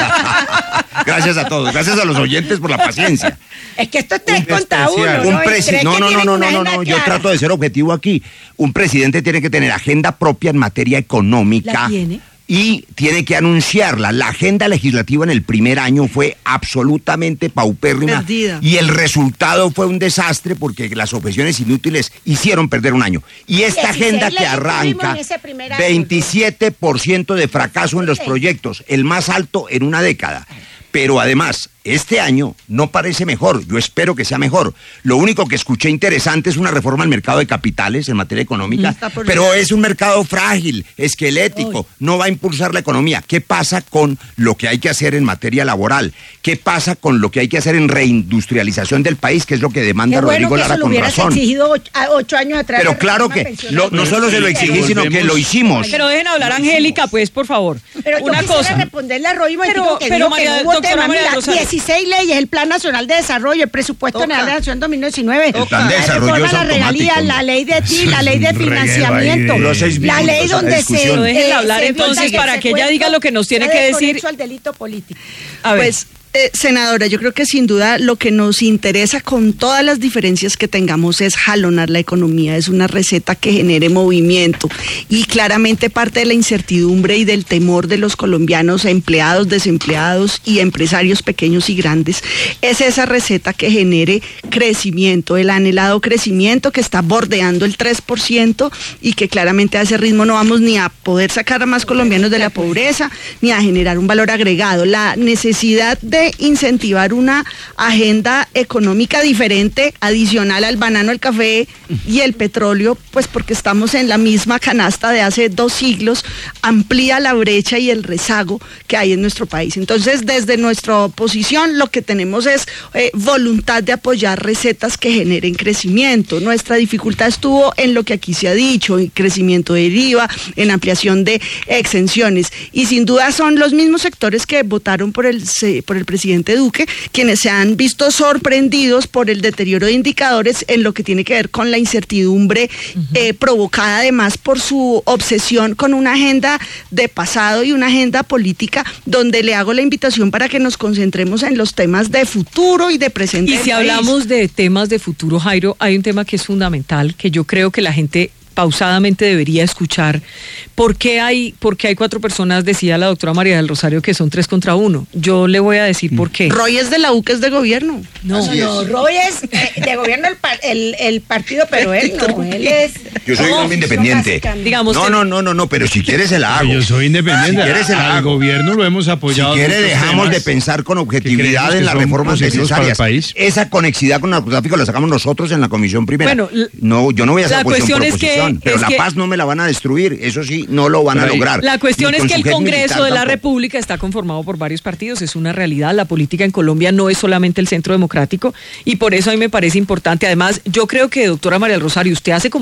Gracias a todos, gracias a los oyentes por la paciencia. Es que esto es tres Un contra uno. especial. Un ¿no? Y presi- cree no, que no, no, tienen no, una no, no, agenda no, yo clara. trato de ser objetivo aquí. Un presidente tiene que tener agenda propia en materia económica. ¿La tiene? Y tiene que anunciarla. La agenda legislativa en el primer año fue absolutamente paupérrima. Perdida. Y el resultado fue un desastre porque las objeciones inútiles hicieron perder un año. Y esta dieciséis agenda que leyes tuvimos arranca, en ese primer año. veintisiete por ciento de fracaso en los proyectos, el más alto en una década. Pero además, este año no parece mejor, yo espero que sea mejor. Lo único que escuché interesante es una reforma al mercado de capitales en materia económica, Está por pero llegar. es un mercado frágil, esquelético, no va a impulsar la economía. ¿Qué pasa con lo que hay que hacer en materia laboral? ¿Qué pasa con lo que hay que hacer en reindustrialización del país, que es lo que demanda Qué bueno Rodrigo que Lara eso lo con hubieras razón? exigido ocho, a- ocho años atrás. Pero la claro reforma que pensional. lo- no solo se lo exigí, sino que lo hicimos. Pero dejen hablar a Angélica, pues, por favor. Pero yo Una quisiera cosa. responderle a Roy un Pero- momentico que pero dijo María- que no hubo doctora tema. María Mira, Rosario. dieciséis leyes, el Plan Nacional de Desarrollo, el Presupuesto Toca. General de la Nación dos mil diecinueve. El Plan de la Desarrollo reforma es a la regalía, automático. la ley de ti, la ley de Es un reguero financiamiento, ahí de- Los seis la minutos ley a donde se... discusión. Pero déjenla eh, hablar se entonces evita para el que ella diga lo que nos tiene sea que de decir. conexión al delito político. A ver. Pues, eh, senadora, yo creo que sin duda lo que nos interesa con todas las diferencias que tengamos es jalonar la economía, es una receta que genere movimiento y claramente parte de la incertidumbre y del temor de los colombianos, empleados, desempleados y empresarios pequeños y grandes, es esa receta que genere crecimiento, el anhelado crecimiento que está bordeando el tres por ciento y que claramente a ese ritmo no vamos ni a poder sacar a más colombianos de la pobreza, ni a generar un valor agregado. La necesidad de incentivar una agenda económica diferente, adicional al banano, el café y el petróleo, pues porque estamos en la misma canasta de hace dos siglos, amplía la brecha y el rezago que hay en nuestro país. Entonces, desde nuestra oposición, lo que tenemos es eh, voluntad de apoyar recetas que generen crecimiento. Nuestra dificultad estuvo en lo que aquí se ha dicho, en crecimiento del I V A, en ampliación de exenciones. Y sin duda son los mismos sectores que votaron por el, se- por el presidente Duque, quienes se han visto sorprendidos por el deterioro de indicadores en lo que tiene que ver con la incertidumbre eh, provocada además por su obsesión con una agenda de pasado y una agenda política donde le hago la invitación para que nos concentremos en los temas de futuro y de presente. Y del si país. hablamos de temas de futuro, Jairo, hay un tema que es fundamental, que yo creo que la gente pausadamente debería escuchar. ¿Por qué hay, por qué hay cuatro personas, decía la doctora María del Rosario, que son tres contra uno? Yo le voy a decir por qué. Roy es de la U, que es de gobierno. No, No, no, Roy es eh, de gobierno el, par- el, el partido, pero él no, él es... Yo soy un hombre independiente. digamos No, que- no, no, no, no, pero si quieres se la hago. Yo soy independiente. Si quieres se la Al hago. gobierno lo hemos Si apoyado. quiere en muchos dejamos temas de pensar con que objetividad creemos en que las son reformas positivos para el necesarias. país. Esa conexidad con el narcotráfico la sacamos nosotros en la comisión primera. Bueno, l- no, yo no voy a hacer la cuestión cuestión por es que- oposición, pero es la que- paz no me la van a destruir, eso sí, no lo van a Pero ahí- lograr. La cuestión Ni es con que el su jet Congreso militar de la tampoco. República está conformado por varios partidos, es una realidad. La política en Colombia no es solamente el Centro Democrático y por eso a mí me parece importante. Además, yo creo que, doctora María del Rosario, usted hace como por cuatro.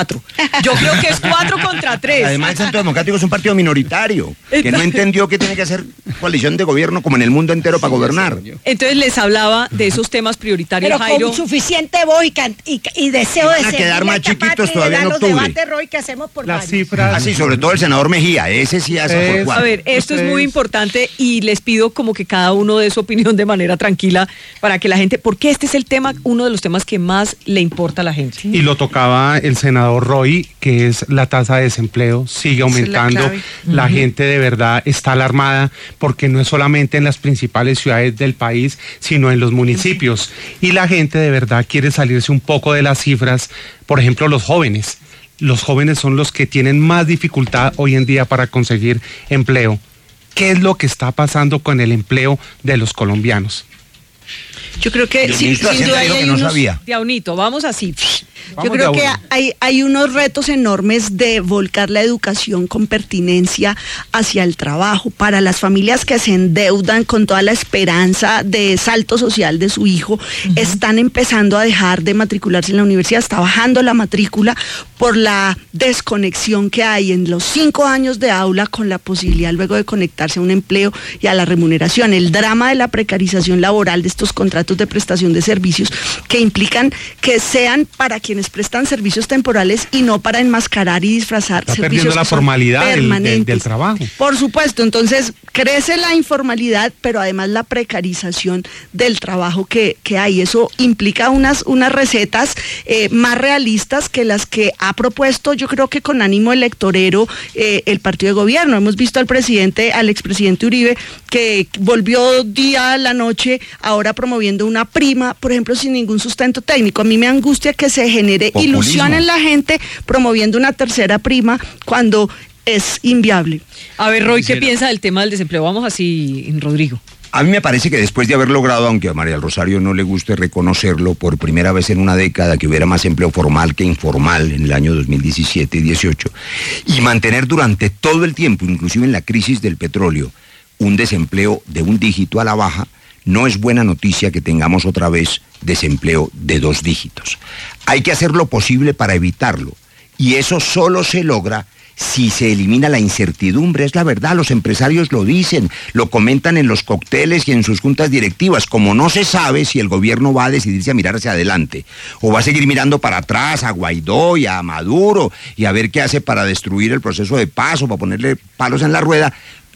cuatro. Yo creo que es cuatro contra tres. Además, el Centro Democrático es un partido minoritario, que no entendió que tiene que hacer coalición de gobierno como en el mundo entero para gobernar. Entonces les hablaba de esos temas prioritarios, Pero Jairo. con suficiente voz y, can- y, y deseo de Van a servir quedar a más esta chiquitos patria y de todavía en dar los octubre. debates, Roy, que hacemos por Las varios. cifras. Así, sobre todo el senador Mejía, ese sí hace por Es- cuatro. A ver, esto es muy Ustedes- importante y les pido como que cada uno dé su opinión de manera tranquila para que la gente, porque este es el tema, uno de los temas que más le importa a la gente. Y lo tocaba el senador Roy, que es la tasa de desempleo, sigue Esa es la aumentando. clave. La gente de verdad está alarmada porque no es solamente en las principales ciudades del país, sino en los municipios. Y la gente de verdad quiere salirse un poco de las cifras, por ejemplo, los jóvenes. Los jóvenes son los que tienen más dificultad hoy en día para conseguir empleo. ¿Qué es lo que está pasando con el empleo de los colombianos? Yo creo que El sí, ministro de sin Hacienda duda ahí dijo hay que no unos- sabía. Diaunito, vamos así. Yo Vamos creo de que a uno. hay, hay unos retos enormes de volcar la educación con pertinencia hacia el trabajo. Para las familias que se endeudan con toda la esperanza de salto social de su hijo, están empezando a dejar de matricularse en la universidad, está bajando la matrícula por la desconexión que hay en los cinco años de aula con la posibilidad luego de conectarse a un empleo y a la remuneración. El drama de la precarización laboral de estos contratos de prestación de servicios que implican que sean para quienes prestan servicios temporales y no para enmascarar y disfrazar Está servicios perdiendo la que son formalidad del- del- permanentes. del trabajo. Por supuesto, entonces crece la informalidad, pero además la precarización del trabajo que, que hay. Eso implica unas, unas recetas eh, más realistas que las que ha propuesto, yo creo que con ánimo electorero, eh, el partido de gobierno. Hemos visto al presidente, al expresidente Uribe, que volvió día a la noche, ahora promoviendo una prima, por ejemplo, sin ningún sustento técnico. A mí me angustia que se genere Populismo. ilusión en la gente promoviendo una tercera prima cuando es inviable. A ver, Roy, ¿qué Quisiera- piensa del tema del desempleo? Vamos así, Rodrigo. A mí me parece que después de haber logrado, aunque a María del Rosario no le guste reconocerlo, por primera vez en una década que hubiera más empleo formal que informal en el año dos mil diecisiete y dieciocho, y mantener durante todo el tiempo, inclusive en la crisis del petróleo, un desempleo de un dígito a la baja, no es buena noticia que tengamos otra vez desempleo de dos dígitos. Hay que hacer lo posible para evitarlo, y eso solo se logra si se elimina la incertidumbre. Es la verdad, los empresarios lo dicen, lo comentan en los cócteles y en sus juntas directivas. Como no se sabe si el gobierno va a decidirse a mirar hacia adelante o va a seguir mirando para atrás a Guaidó y a Maduro y a ver qué hace para destruir el proceso de paz o para ponerle palos en la rueda,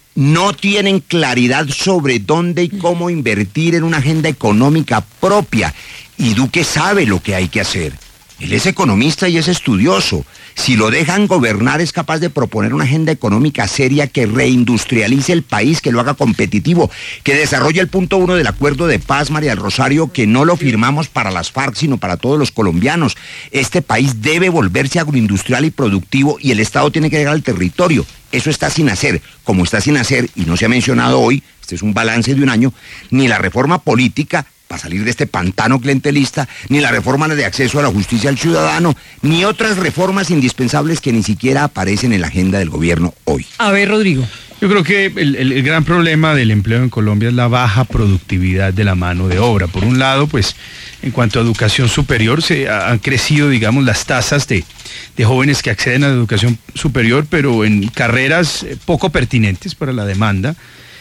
no tienen claridad sobre dónde y cómo invertir en una agenda económica propia. Y Duque sabe lo que hay que hacer. Él es economista y es estudioso. Si lo dejan gobernar, es capaz de proponer una agenda económica seria que reindustrialice el país, que lo haga competitivo, que desarrolle el punto uno del acuerdo de paz, María del Rosario, que no lo firmamos para las FARC, sino para todos los colombianos. Este país debe volverse agroindustrial y productivo y el Estado tiene que llegar al territorio. Eso está sin hacer, como está sin hacer, y no se ha mencionado hoy, este es un balance de un año, ni la reforma política para salir de este pantano clientelista, ni la reforma de acceso a la justicia al ciudadano, ni otras reformas indispensables que ni siquiera aparecen en la agenda del gobierno hoy. A ver, Rodrigo. Yo creo que el, el- el gran problema del empleo en Colombia es la baja productividad de la mano de obra. Por un lado, pues, en cuanto a educación superior, se ha- han crecido, digamos, las tasas de, de jóvenes que acceden a la educación superior, pero en carreras eh, poco pertinentes para la demanda.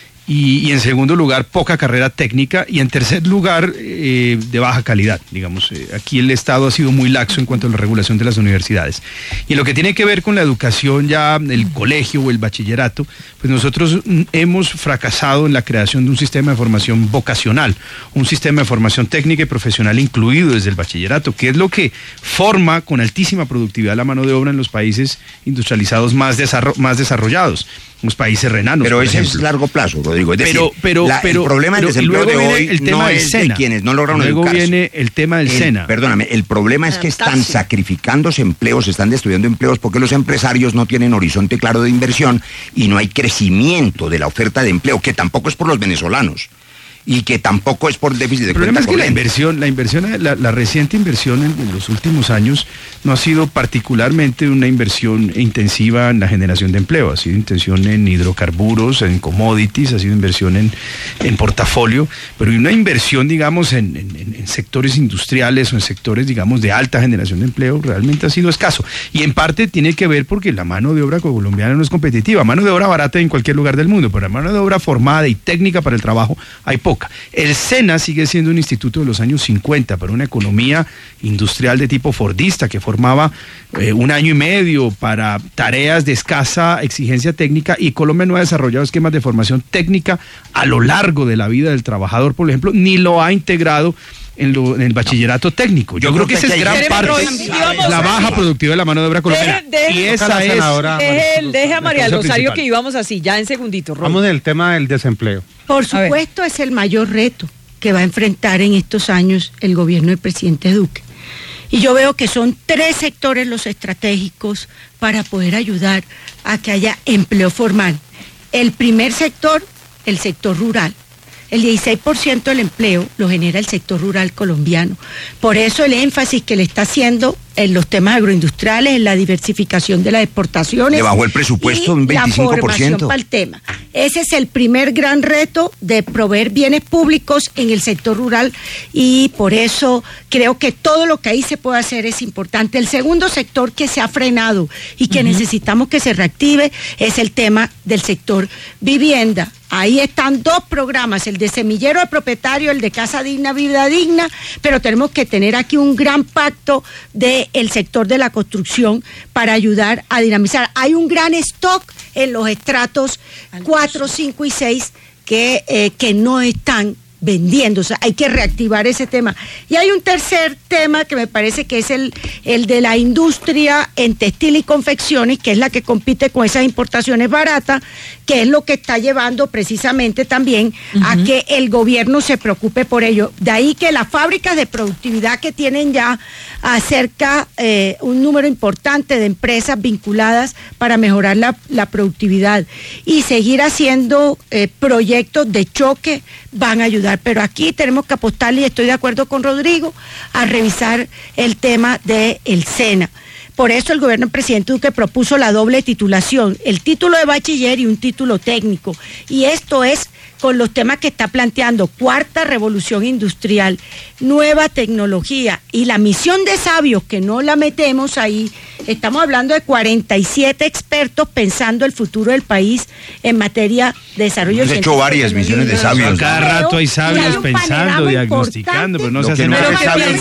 Y, y en segundo lugar, poca carrera técnica. Y en tercer lugar, eh, de baja calidad. Digamos, eh, aquí el Estado ha sido muy laxo en cuanto a la regulación de las universidades. Y en lo que tiene que ver con la educación, ya el colegio o el bachillerato, pues nosotros mm, hemos fracasado en la creación de un sistema de formación vocacional, un sistema de formación técnica y profesional incluido desde el bachillerato, que es lo que forma con altísima productividad la mano de obra en los países industrializados más, desarro- más desarrollados, los países renanos. Pero por ese ejemplo. es largo plazo, Rodrigo. Es decir, Pero, pero, la- pero, el problema pero- del y desempleo luego de viene hoy el tema no del es SENA. de quienes no lograron Luego educarse. viene el tema del El- SENA. Perdóname, el problema es que están Adaptarse. sacrificándose empleos, están destruyendo empleos porque los empresarios no tienen horizonte claro de inversión y no hay crecimiento de la oferta de empleo, que tampoco es por los venezolanos. y que tampoco es por déficit de El problema cuenta es que la corriente. inversión, la inversión, la, la reciente inversión en, en los últimos años no ha sido particularmente una inversión intensiva en la generación de empleo, ha sido inversión en hidrocarburos, en commodities, ha sido inversión en, en portafolio, pero una inversión, digamos, en, en, en sectores industriales o en sectores, digamos, de alta generación de empleo realmente ha sido escaso. Y en parte tiene que ver porque la mano de obra colombiana no es competitiva, mano de obra barata en cualquier lugar del mundo, pero la mano de obra formada y técnica para el trabajo hay poca. El SENA sigue siendo un instituto de los años cincuenta, pero una economía industrial de tipo fordista que formaba eh, un año y medio para tareas de escasa exigencia técnica, y Colombia no ha desarrollado esquemas de formación técnica a lo largo de la vida del trabajador, por ejemplo, ni lo ha integrado en, lo, en el bachillerato técnico. Yo, Yo creo, creo que, que esa es gran parte de la baja productiva de la mano de obra colombiana. Deje, deje, y esa es... Deje, deje a María del Rosario que íbamos así, ya en segundito. Ron. Vamos del tema del desempleo. Por supuesto, es el mayor reto que va a enfrentar en estos años el gobierno del presidente Duque. Y yo veo que son tres sectores los estratégicos para poder ayudar a que haya empleo formal. El primer sector, el sector rural. El dieciséis por ciento del empleo lo genera el sector rural colombiano. Por eso el énfasis que le está haciendo en los temas agroindustriales, en la diversificación de las exportaciones. Le bajó el presupuesto un veinticinco por ciento. La formación para el tema. Ese es el primer gran reto de proveer bienes públicos en el sector rural, y por eso creo que todo lo que ahí se puede hacer es importante. El segundo sector que se ha frenado y que uh-huh. necesitamos que se reactive es el tema del sector vivienda. Ahí están dos programas, el de semillero de propietario, el de Casa Digna, Vida Digna, pero tenemos que tener aquí un gran pacto del sector de la construcción para ayudar a dinamizar. Hay un gran stock en los estratos cuatro, cinco y seis que, eh, que no están vendiendo, o sea, hay que reactivar ese tema. Y hay un tercer tema que me parece que es el, el de la industria en textil y confecciones, que es la que compite con esas importaciones baratas, que es lo que está llevando precisamente también uh-huh. a que el gobierno se preocupe por ello. De ahí que las fábricas de productividad que tienen ya acerca eh, un número importante de empresas vinculadas para mejorar la, la productividad y seguir haciendo eh, proyectos de choque van a ayudar. Pero aquí tenemos que apostarle, y estoy de acuerdo con Rodrigo, a revisar el tema del SENA. Por eso el gobierno del presidente Duque propuso la doble titulación, el título de bachiller y un título técnico. Y esto es con los temas que está planteando: cuarta revolución industrial, nueva tecnología y la misión de sabios, que no la metemos ahí. Estamos hablando de cuarenta y siete expertos pensando el futuro del país en materia de desarrollo. Hemos hecho varias misiones de sabios. Cada rato hay sabios pensando, diagnosticando, pero no se hace nada.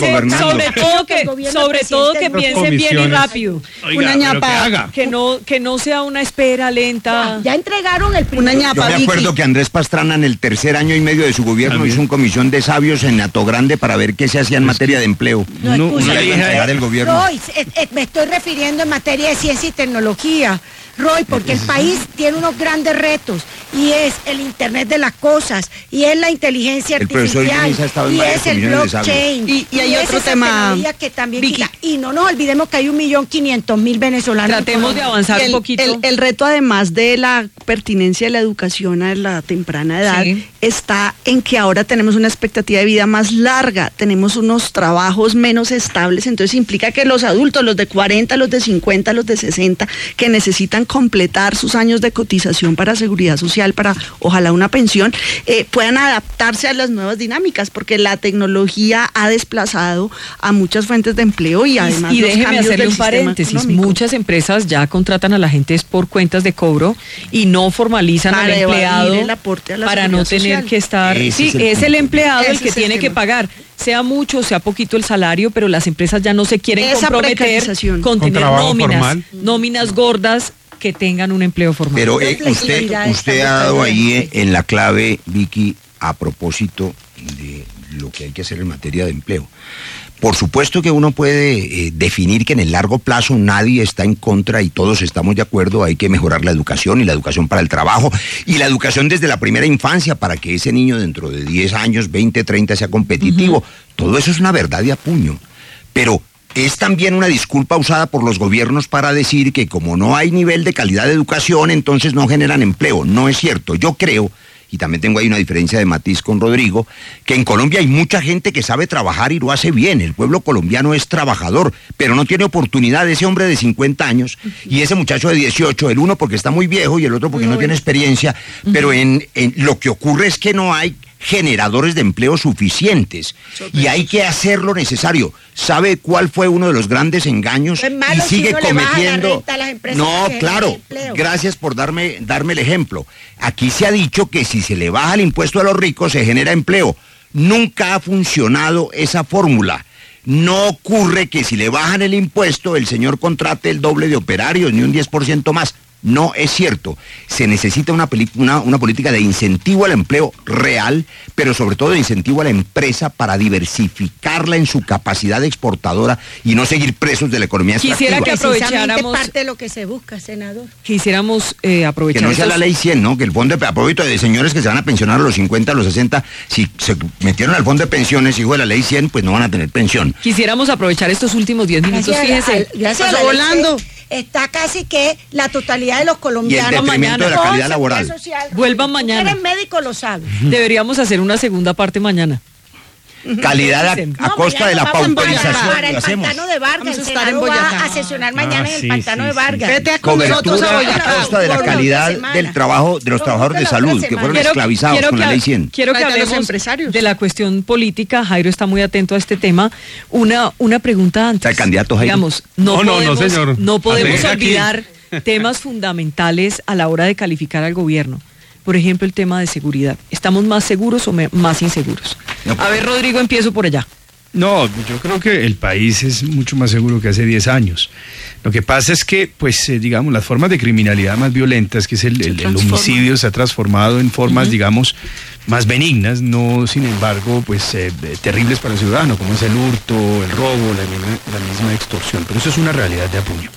Sobre todo que, sobre todo que piensen bien y rápido. Oiga, una ñapa, que, que no que no sea una espera lenta. Ya, ya entregaron el primer ñapa. Yo me acuerdo que Andrés Pastrana en el tercer año y medio de su gobierno ¿También? hizo una comisión de sabios en Atogrande para ver qué se hacía en materia de empleo. No, no, una hija del gobierno. No, es, es, me estoy refiriendo en materia de ciencia y tecnología, Roy, porque el país tiene unos grandes retos, y es el Internet de las cosas, y es la inteligencia artificial, y es el blockchain, y, y hay y otro tema que también quita. Y no nos olvidemos que hay un millón quinientos mil venezolanos. Tratemos de avanzar el, un poquito. El, el reto, además de la pertinencia de la educación a la temprana edad, sí. está en que ahora tenemos una expectativa de vida más larga, tenemos unos trabajos menos estables, entonces implica que los adultos, los de cuarenta, los de cincuenta, los de sesenta, que necesitan completar sus años de cotización para seguridad social, para ojalá una pensión, eh, puedan adaptarse a las nuevas dinámicas, porque la tecnología ha desplazado a muchas fuentes de empleo y además y, y los déjeme cambios hacerle del un paréntesis, económico. Muchas empresas ya contratan a la gente por cuentas de cobro y no formalizan para al empleado el aporte a la para no tener social. que estar, Ese sí, es el, es el empleado Ese el que es tiene el que pagar, sea mucho o sea poquito el salario, pero las empresas ya no se quieren Esa comprometer con, con tener nóminas, formal. nóminas gordas que tengan un empleo formal. Pero eh, usted, usted ha dado ahí eh, en la clave, Vicky, a propósito de lo que hay que hacer en materia de empleo. Por supuesto que uno puede eh, definir que en el largo plazo nadie está en contra y todos estamos de acuerdo, hay que mejorar la educación y la educación para el trabajo y la educación desde la primera infancia para que ese niño dentro de diez años, veinte, treinta sea competitivo. Uh-huh. Todo eso es una verdad de a puño. Pero es también una disculpa usada por los gobiernos para decir que como no hay nivel de calidad de educación, entonces no generan empleo. No es cierto. Yo creo y también tengo ahí una diferencia de matiz con Rodrigo, que en Colombia hay mucha gente que sabe trabajar y lo hace bien. El pueblo colombiano es trabajador, pero no tiene oportunidad. Ese hombre de cincuenta años y ese muchacho de dieciocho, el uno porque está muy viejo y el otro porque no tiene experiencia, pero en, en lo que ocurre es que no hay generadores de empleo suficientes y hay que hacer lo necesario. ¿Sabe cuál fue uno de los grandes engaños? Es malo y sigue si uno le baja la cometiendo. renta a las empresas No, que claro. generan empleo. Gracias por darme, darme el ejemplo. Aquí se ha dicho que si se le baja el impuesto a los ricos se genera empleo. Nunca ha funcionado esa fórmula. No ocurre que si le bajan el impuesto el señor contrate el doble de operarios ni un diez por ciento más. No es cierto. Se necesita una, una, una política de incentivo al empleo real, pero sobre todo de incentivo a la empresa para diversificarla en su capacidad exportadora y no seguir presos de la economía Quisiera extractiva. que Precisamente aprovecháramos- parte de lo que se busca, senador. Quisiéramos eh, Que aprovechar no sea estos- la ley cien, ¿no? Que el fondo de a propósito de señores que se van a pensionar a los cincuenta, a los sesenta, si se metieron al fondo de pensiones, hijo de la ley cien, pues no van a tener pensión. Quisiéramos aprovechar estos últimos diez minutos, Gracias, fíjese. a- gracias a la Volando. ley C, está casi que la totalidad de los colombianos Y el detrimento de la con calidad seguridad laboral. social. Vuelvan Tú mañana. que eres médico, lo sabes. Deberíamos hacer una segunda parte mañana. Calidad a, No, a No, costa de mañana la vamos para- pauperización. Para el Lo hacemos. pantano de Vargas. Vamos a El estar en Senado Boyacá. va a sesionar mañana Ah, en el sí, pantano sí, de sí. Vargas. Vete a con nosotros a Cobertura a Boyacá. costa de la Por otra calidad semana. del trabajo de los Por trabajadores de otra salud, que semana. fueron Quiero- esclavizados quiero con la que- ley cien. Quiero que Tráete a los hablemos empresarios. de la cuestión política. Jairo está muy atento a este tema. Una, una pregunta antes. ¿Está el candidato, Jairo? Digamos, no, No, no, no, podemos, señor. no podemos Venga aquí. olvidar temas fundamentales a la hora de calificar al gobierno. Por ejemplo, el tema de seguridad. ¿Estamos más seguros o me- más inseguros? No. A ver, Rodrigo, empiezo por allá. No, yo creo que el país es mucho más seguro que hace diez años. Lo que pasa es que, pues, eh, digamos, las formas de criminalidad más violentas, que es el, el- el homicidio, se ha transformado en formas, digamos, más benignas, no, sin embargo, pues, eh, eh, terribles para el ciudadano, como es el hurto, el robo, la, misma- la misma extorsión. Pero eso es una realidad de apuño.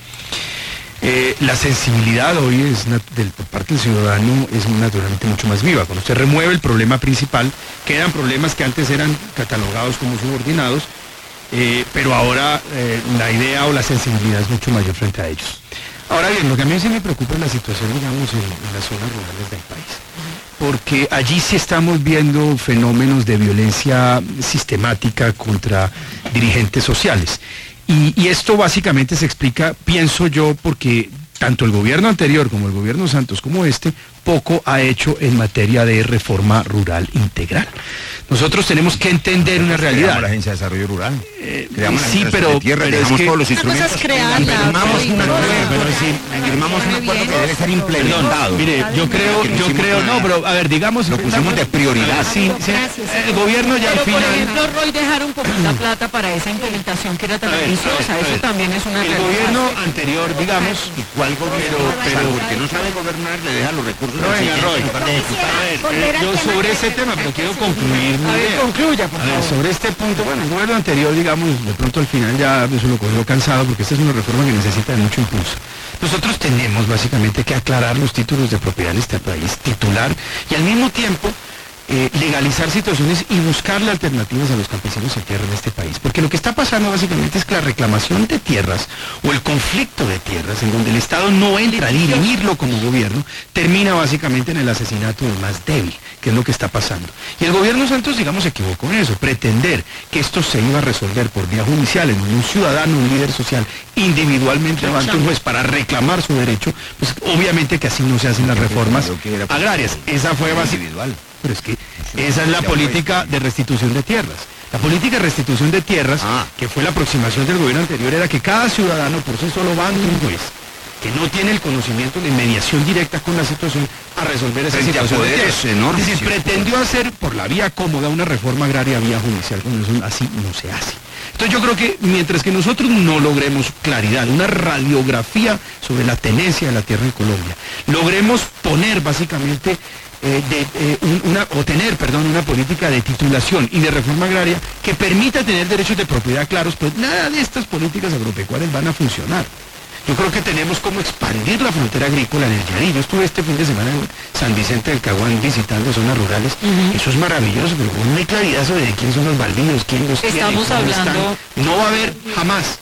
Eh, la sensibilidad hoy es nat- del, por parte del ciudadano es naturalmente mucho más viva. Cuando usted remueve el problema principal, quedan problemas que antes eran catalogados como subordinados, eh, pero ahora eh, la idea o la sensibilidad es mucho mayor frente a ellos. Ahora bien, lo que a mí sí me preocupa es la situación, digamos, en, en las zonas rurales del país. Porque allí sí estamos viendo fenómenos de violencia sistemática contra dirigentes sociales. Y, y esto básicamente se explica, pienso yo, porque tanto el gobierno anterior como el gobierno Santos como este, poco ha hecho en materia de reforma rural integral. Nosotros tenemos que entender una realidad. Creamos la Agencia de Desarrollo Rural. Eh, Creamos la sí, Agencia pero- de Tierra, pero es dejamos que- todos los Una cosa instrumentos. es crearla, Firmamos otra una- cosa. pero sí, firmamos un acuerdo que debe ser implementado. Mire, yo creo, Que no yo hicimos creo, nada. no, pero a ver, digamos... Lo pusimos de prioridad. Sí, sí, el gobierno ya al Pero, por final... ejemplo, Roy dejaron poquita plata para esa implementación que era tan A ver, ambiciosa. a ver, a Eso ver. también es una El realidad. gobierno anterior, digamos... ¿Y cuál gobierno? Pero- Pero, porque no sabe gobernar, le deja los recursos. No, al venga, siguiente Roy. en lugar de ejecutar. A ver, Volver eh, al yo tema sobre que- ese tema, pero quiero concluir mi A ver, idea. concluya, por A ver, favor. sobre este punto, bueno, el gobierno anterior, digamos, de pronto al final ya eso lo cogió cansado, porque esta es una reforma que necesita de mucho impulso. Nosotros tenemos básicamente que aclarar los títulos de propiedad en este país, titular, y al mismo tiempo eh, legalizar situaciones y buscarle alternativas a los campesinos en tierra en este país. Porque lo que está pasando básicamente es que la reclamación de tierras o el conflicto de tierras, en donde el Estado no entra a dirimirlo como gobierno, termina básicamente en el asesinato del más débil, que es lo que está pasando. Y el gobierno Santos, digamos, se equivocó en eso, pretender que esto se iba a resolver por vía judicial, en donde un ciudadano, un líder social, individualmente va ante un juez para reclamar su derecho, pues obviamente que así no se hacen las reformas Creo que era por- agrarias. Esa fue básicamente... individual. Pero es que esa es la política de restitución de tierras. La política de restitución de tierras, Ah. que fue la aproximación del gobierno anterior, era que cada ciudadano por sí solo va ante un juez que no tiene el conocimiento de mediación directa con la situación a resolver esa Frente a situación de poderes tierras. enormes, Es decir, ¿cierto? pretendió hacer por la vía cómoda una reforma agraria vía judicial, cuando eso así no se hace. Entonces yo creo que mientras que nosotros no logremos claridad, una radiografía sobre la tenencia de la tierra en Colombia, logremos poner básicamente eh, de, eh, un- una, o tener, perdón, una política de titulación y de reforma agraria que permita tener derechos de propiedad claros, pues nada de estas políticas agropecuarias van a funcionar. Yo creo que tenemos como expandir la frontera agrícola en el Llarí. Yo estuve este fin de semana en San Vicente del Caguán visitando zonas rurales. Eso es maravilloso, pero no hay claridad sobre quién son los baldíos, quién los tiene, Estamos cómo están. hablando- No va a haber jamás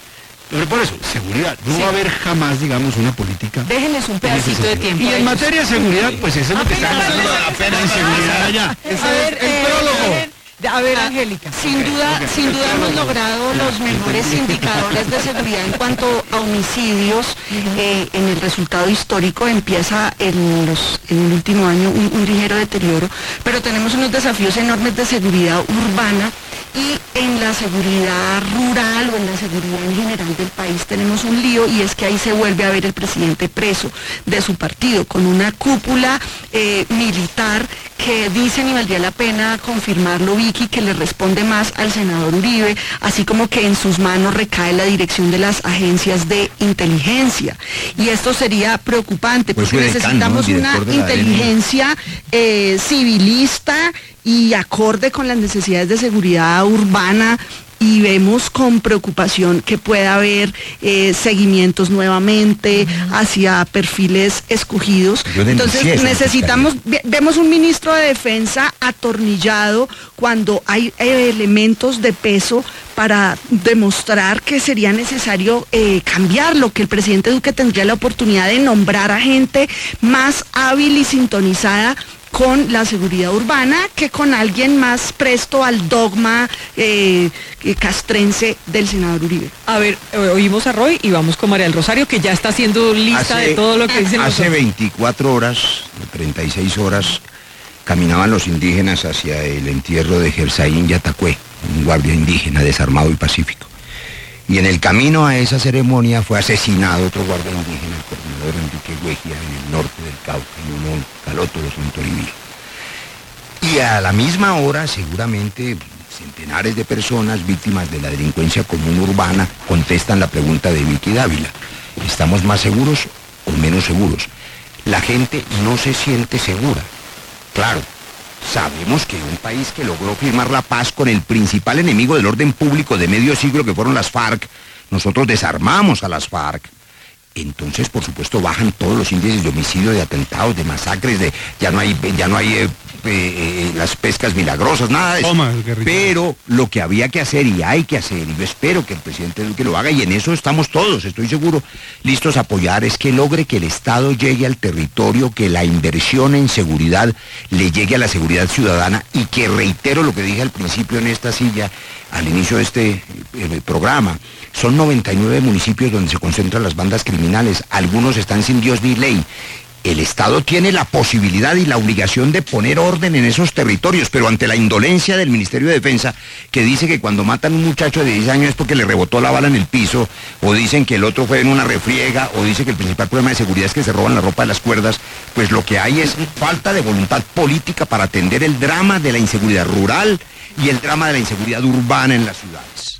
Pero por eso, seguridad, no va a haber jamás, digamos, una política. Déjenles un pedacito de tiempo. Y en materia de seguridad, pues eso es lo que está pasando, apenas inseguridad allá. Ese es el prólogo. A ver, Angélica. Sin duda, sin duda hemos logrado los mejores indicadores de seguridad en cuanto a homicidios. Eh, en el resultado histórico empieza en, los, en el último año un, un ligero deterioro, pero tenemos unos desafíos enormes de seguridad urbana y en la seguridad rural o en la seguridad en general del país tenemos un lío, y es que ahí se vuelve a ver el presidente preso de su partido con una cúpula eh, militar que dicen, y valdría la pena confirmarlo, Vicky, que le responde más al senador Uribe, así como que en sus manos recae la dirección de las agencias de inteligencia. Y esto sería preocupante, pues porque necesitamos una inteligencia eh, civilista y acorde con las necesidades de seguridad urbana, y vemos con preocupación que pueda haber eh, seguimientos nuevamente uh-huh. hacia perfiles escogidos. Entonces necesitamos, ve, vemos un ministro de Defensa atornillado cuando hay eh, elementos de peso para demostrar que sería necesario eh, cambiarlo, que el presidente Duque tendría la oportunidad de nombrar a gente más hábil y sintonizada con la seguridad urbana que con alguien más presto al dogma eh, castrense del senador Uribe. A ver, oímos a Roy y vamos con María del Rosario, que ya está haciendo lista hace, de todo lo que dicen Hace los veinticuatro horas, treinta y seis horas, caminaban los indígenas hacia el entierro de Gersaín Yatacué, un guardia indígena desarmado y pacífico. Y en el camino a esa ceremonia fue asesinado otro guardia indígena, el coordinador Enrique Güegia, en el norte del Cauca, en un caloto de Fontorivil. Y a la misma hora, seguramente, centenares de personas víctimas de la delincuencia común urbana contestan la pregunta de Vicky Dávila. ¿Estamos más seguros o menos seguros? La gente no se siente segura. Claro, sabemos que un país que logró firmar la paz con el principal enemigo del orden público de medio siglo, que fueron las FARC, nosotros desarmamos a las FARC. Entonces, por supuesto, bajan todos los índices de homicidio, de atentados, de masacres, de ya no hay, ya no hay eh, eh, las pescas milagrosas, nada de eso. Toma, pero lo que había que hacer y hay que hacer, y yo espero que el presidente Duque lo haga, y en eso estamos todos, estoy seguro, listos a apoyar, es que logre que el Estado llegue al territorio, que la inversión en seguridad le llegue a la seguridad ciudadana, y que, reitero lo que dije al principio en esta silla, al inicio de este eh, programa, son noventa y nueve municipios donde se concentran las bandas criminales, algunos están sin Dios ni ley. El Estado tiene la posibilidad y la obligación de poner orden en esos territorios, pero ante la indolencia del Ministerio de Defensa, que dice que cuando matan a un muchacho de diez años es porque le rebotó la bala en el piso, o dicen que el otro fue en una refriega, o dice que el principal problema de seguridad es que se roban la ropa de las cuerdas, pues lo que hay es falta de voluntad política para atender el drama de la inseguridad rural y el drama de la inseguridad urbana en las ciudades.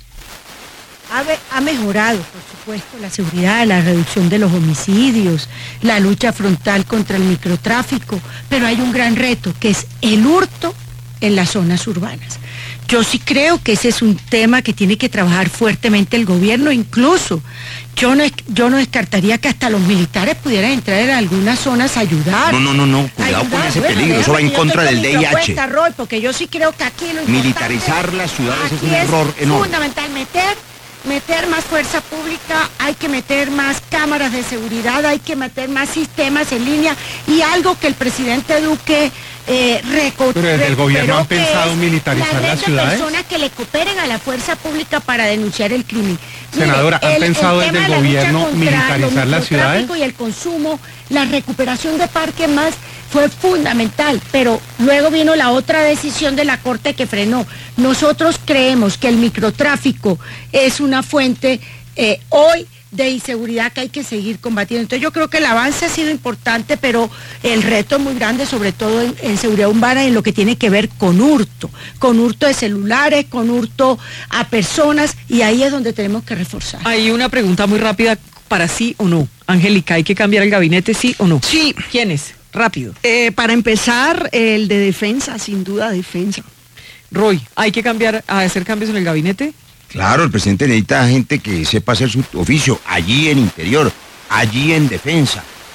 Ha, ha mejorado, por supuesto, la seguridad, la reducción de los homicidios, la lucha frontal contra el microtráfico, pero hay un gran reto, que es el hurto en las zonas urbanas. Yo sí creo que ese es un tema que tiene que trabajar fuertemente el gobierno, incluso yo no, yo no descartaría que hasta los militares pudieran entrar en algunas zonas a ayudar. No, no, no, no, cuidado ayudar, con ese bueno, peligro, eso va en contra del D I H. Roy, porque yo sí creo que aquí lo militarizar las ciudades es un es error enorme. Fundamental meter meter más fuerza pública, hay que meter más cámaras de seguridad, hay que meter más sistemas en línea, y algo que el presidente Duque eh, reco- Pero desde el gobierno han pensado militarizar la las ciudades. Personas que le cooperen a la fuerza pública para denunciar el crimen. Senadora, Mire, ¿han el, pensado el desde el gobierno militarizar las ciudades? Y el consumo, la recuperación de parques más fue fundamental, pero luego vino la otra decisión de la Corte que frenó. Nosotros creemos que el microtráfico es una fuente eh, hoy de inseguridad que hay que seguir combatiendo. Entonces yo creo que el avance ha sido importante, pero el reto es muy grande, sobre todo en, en seguridad urbana, en lo que tiene que ver con hurto, con hurto de celulares, con hurto a personas, y ahí es donde tenemos que reforzar. Hay una pregunta muy rápida para sí o no. Angélica, ¿hay que cambiar el gabinete, sí o no? Sí. ¿Quién es? Rápido. Eh, para empezar, el de defensa, sin duda defensa. Roy, ¿hay que cambiar, a hacer cambios en el gabinete? Claro, el presidente necesita gente que sepa hacer su oficio, allí en interior, allí en defensa.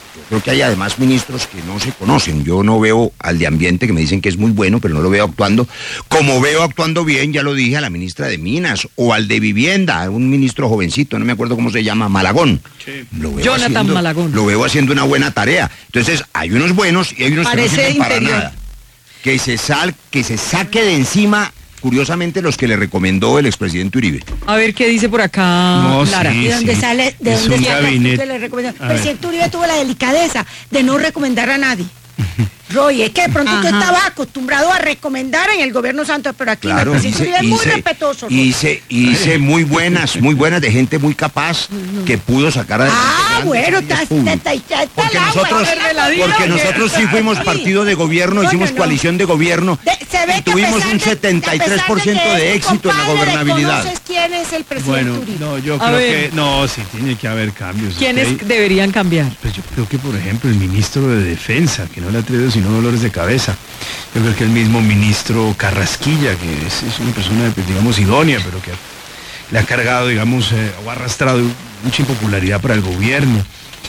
Yo creo que hay además ministros que no se conocen. Yo no veo al de Ambiente, que me dicen que es muy bueno, pero no lo veo actuando. Como veo actuando bien, ya lo dije, a la ministra de Minas, o al de Vivienda, un ministro jovencito, no me acuerdo cómo se llama, Malagón. Sí. Lo veo Jonathan haciendo, Malagón. Lo veo haciendo una buena tarea. Entonces, hay unos buenos y hay unos Parece que no sirven para interior. nada. Que se, sal, que se saque de encima, curiosamente, los que le recomendó el expresidente Uribe. A ver qué dice por acá No, Lara. sí. ¿De dónde sale? ¿De Es dónde un sale? gabinete. Que le recomendó? A El presidente Uribe tuvo la delicadeza de no recomendar a nadie. Roy, es que de pronto usted Ajá. estaba acostumbrado a recomendar en el gobierno Santos, pero aquí Claro, no, el presidente hice, Uribe es muy hice- respetuoso. Roy. hice, hice muy buenas, muy buenas de gente muy capaz que pudo sacar adelante Ah, grandes bueno, áreas está, públicas. está, está, está Porque el agua, nosotros, está reveladito, porque que- nosotros sí fuimos Sí. partido de gobierno, No, hicimos no, no. coalición de gobierno De- se ve y que a tuvimos pesar un de- setenta y tres por ciento a pesar de que es tu éxito en la compadre, gobernabilidad. ¿Conoces quién es el presidente Bueno, Uribe? no, yo A creo ver. que no, sí tiene que haber cambios. ¿Quiénes ¿ok? deberían cambiar? Pues yo creo que, por ejemplo, el ministro de Defensa, que no le ha traído sino dolores de cabeza. Yo creo que el mismo ministro Carrasquilla, que es, es una persona, pues, digamos, idónea, pero que le ha cargado, digamos, eh, o ha arrastrado mucha impopularidad para el gobierno.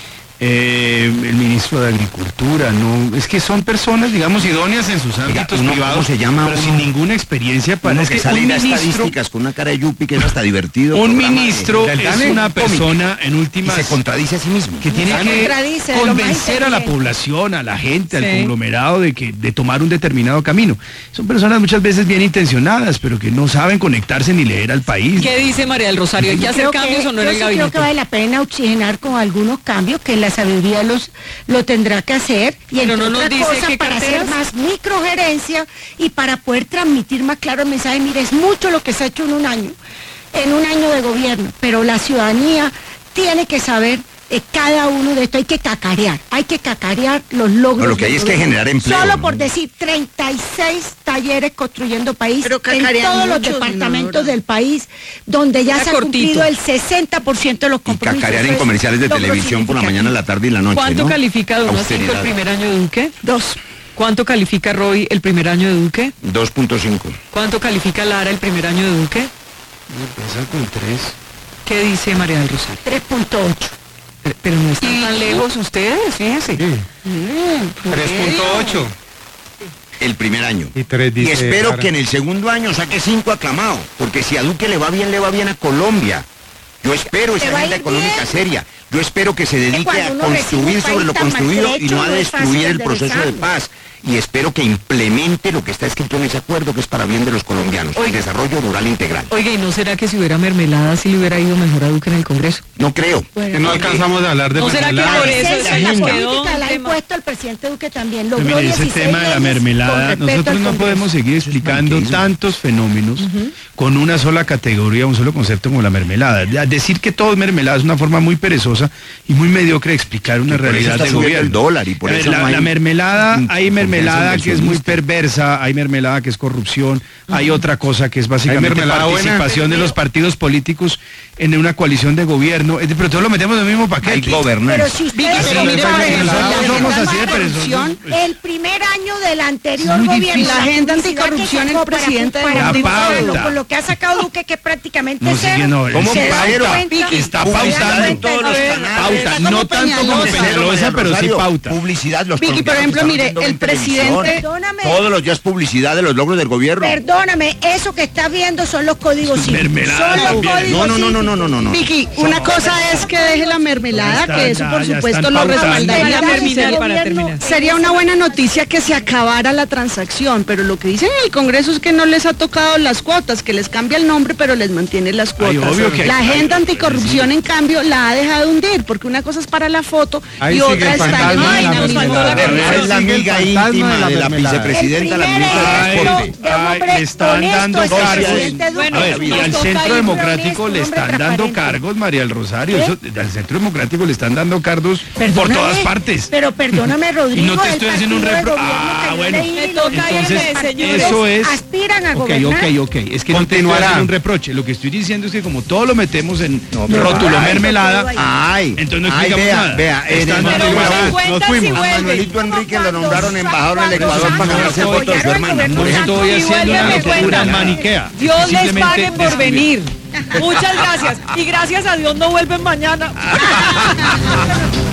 Eh, el ministro de Agricultura, no, es que son personas, digamos, idóneas en sus ámbitos uno, privados, ¿cómo se llama pero uno? sin ninguna experiencia para Uno es que que sale un y da ministro, estadísticas con una cara de yupi que es hasta divertido. un programa de- ministro del es Dane una cómico, persona en y últimas se contradice a sí mismo. que tiene Se que contradice, de lo más convencer a la inteligente. población, a la gente, al Sí. conglomerado de que de tomar un determinado camino. Son personas muchas veces bien intencionadas, pero que no saben conectarse ni leer al país. ¿Qué dice María del Rosario? ¿Hay que Yo hacer creo que- cambios o no en yo el sí creo gabinete? que vale la pena oxigenar con algunos cambios que la sabiduría los lo tendrá que hacer y Pero entre no nos otras dice cosas qué para hacer carteras. más microgerencia y para poder transmitir más claro el mensaje. Mire, es mucho lo que se ha hecho en un año, en un año de gobierno, pero la ciudadanía tiene que saber eh, cada uno de esto, hay que cacarear, hay que cacarear los logros. No, lo que hay del es que gobierno. generar empleo, Solo ¿no? por decir treinta y seis talleres construyendo país Pero en cacarean todos los mucho, departamentos senadora. del país, donde ya Era se ha cortito. cumplido el sesenta por ciento de los Y compromisos. cacarear en Eso es comerciales de logro televisión por la mañana, la tarde y la noche. ¿Cuánto ¿no? califica de uno a cinco el Austeridad. primer año de Duque? Dos. ¿Cuánto califica Roy el primer año de Duque? dos punto cinco. ¿Cuánto califica Lara el primer año de Duque? Empezar con tres. ¿Qué dice María del Rosario? tres punto ocho. Pero, pero no están tan lejos ustedes, fíjense. tres punto ocho. El primer año. Y tres Y dice espero Lara. que en el segundo año saque cinco aclamado, porque si a Duque le va bien, le va bien a Colombia. Yo espero esa Te va a agenda ir económica bien. seria. Yo espero que se dedique cuando a uno recibe construir un sobre país lo tan construido y maltrecho, no a no es fácil destruir el proceso de enderezarlo. paz. Y espero que implemente lo que está escrito en ese acuerdo, que es para bien de los colombianos, el desarrollo rural integral. Oiga, ¿y no será que si hubiera mermelada sí le hubiera ido mejor a Duque en el Congreso? No creo. Que no alcanzamos a hablar de ¿No será que mermelada. por eso Esa se es les la quedó política, un la ha tema? impuesto el presidente Duque también. Pero Logró mire, ese dieciséis tema de la leyes con mermelada, respeto nosotros al no Congreso. podemos seguir explicando banquismo. tantos fenómenos con una sola categoría, un solo concepto como la mermelada. Ya, decir que todo es mermelada es una forma muy perezosa y muy mediocre de explicar una Y por eso realidad está de subiendo gobierno. el dólar y por A ver, eso la, no hay la mermelada, in- hay confianza mermelada que es muy inversionista. perversa, hay mermelada que es corrupción, hay otra cosa que es básicamente mermelada buena. participación de los partidos políticos en una coalición de gobierno, Es de- pero todo lo metemos en el mismo paquete. Hay Pero gobernanza. si ustedes Vicky, pero se mire, fijan, mire, la nosotros agenda somos así de anticorrupción, perezosos. el primer año del anterior Es muy gobierno, difícil. La agenda publicidad anticorrupción, que el sacó para- presidente de para la publicarlo, pauta. con lo que ha sacado Duque, que es prácticamente No, cero, sigue, no, ¿Cómo se dan paero? cuenta- Está se dan pautando cuenta en todos los de- canales. Pauta, como no tanto como Peñalosa. Peñalosa, pero sí Rosario, pauta. Publicidad, los Vicky, por colombianos ejemplo, están mire, viendo el en televisión. presidente- Perdóname. Todos los días publicidad de los logros del gobierno. Perdóname, eso que estás viendo son los códigos cívicos. Mermelada Son los también. códigos No, no, no, no, no, no, no, no. Vicky, una cosa es que deje la mermelada, Ya que está, eso por ya, ya supuesto están lo pautando. respaldaría. Para terminar, Ese para gobierno- terminar. Sería una buena noticia que se acabara la transacción, pero lo que dicen en el Congreso es que no les ha tocado las cuotas, que les cambia el nombre, pero les mantiene las Ay, cuotas. obvio que- la ay, agenda ay, anticorrupción, en cambio, la ha dejado hundir, porque una cosa es para la foto Ahí y sigue otra el está en fantasma la de la inauguración. mermelada. A ver, Es la Sigue el amiga fantasma íntima de la de la mermelada. vicepresidenta, la El ministra primer de ejemplo Transporte. de un Ay, hombre le están honesto dando es el cargos. presidente Duque. Bueno, A ver, y nos al toca Centro ir, Democrático le un hombre están dando transparente. cargos, María del Rosario. ¿Eh? Eso, al Centro Democrático le están dando cargos por Perdóname, todas partes. Pero perdóname, Rodrigo. Y no te el estoy haciendo un partido de repro- gobierno Ah, que yo bueno. leí, Me los toca Entonces, irme, señores. eso es... aspiran a Ok, gobernar. ok, ok. Es que no te estoy Continuará. haciendo un reproche. Lo que estoy diciendo es que como todo lo metemos en No, pero- rótulo Ay, mermelada, todo Ay, entonces no ay, explicamos vea, nada. vea, en Están el dando Pero Manuel- se Nos cuentan fuimos. si a vuelven. Manuelito Enrique lo Cuando- nombraron embajador en el cuando Ecuador para Santos ganarse el voto de su apoyaron al hermana. gobierno No Santos, estoy y haciendo vuelve, una me locura cuentan. maniquea. Dios les Simplemente pague por describir. venir. Muchas gracias. Y gracias a Dios no vuelven mañana.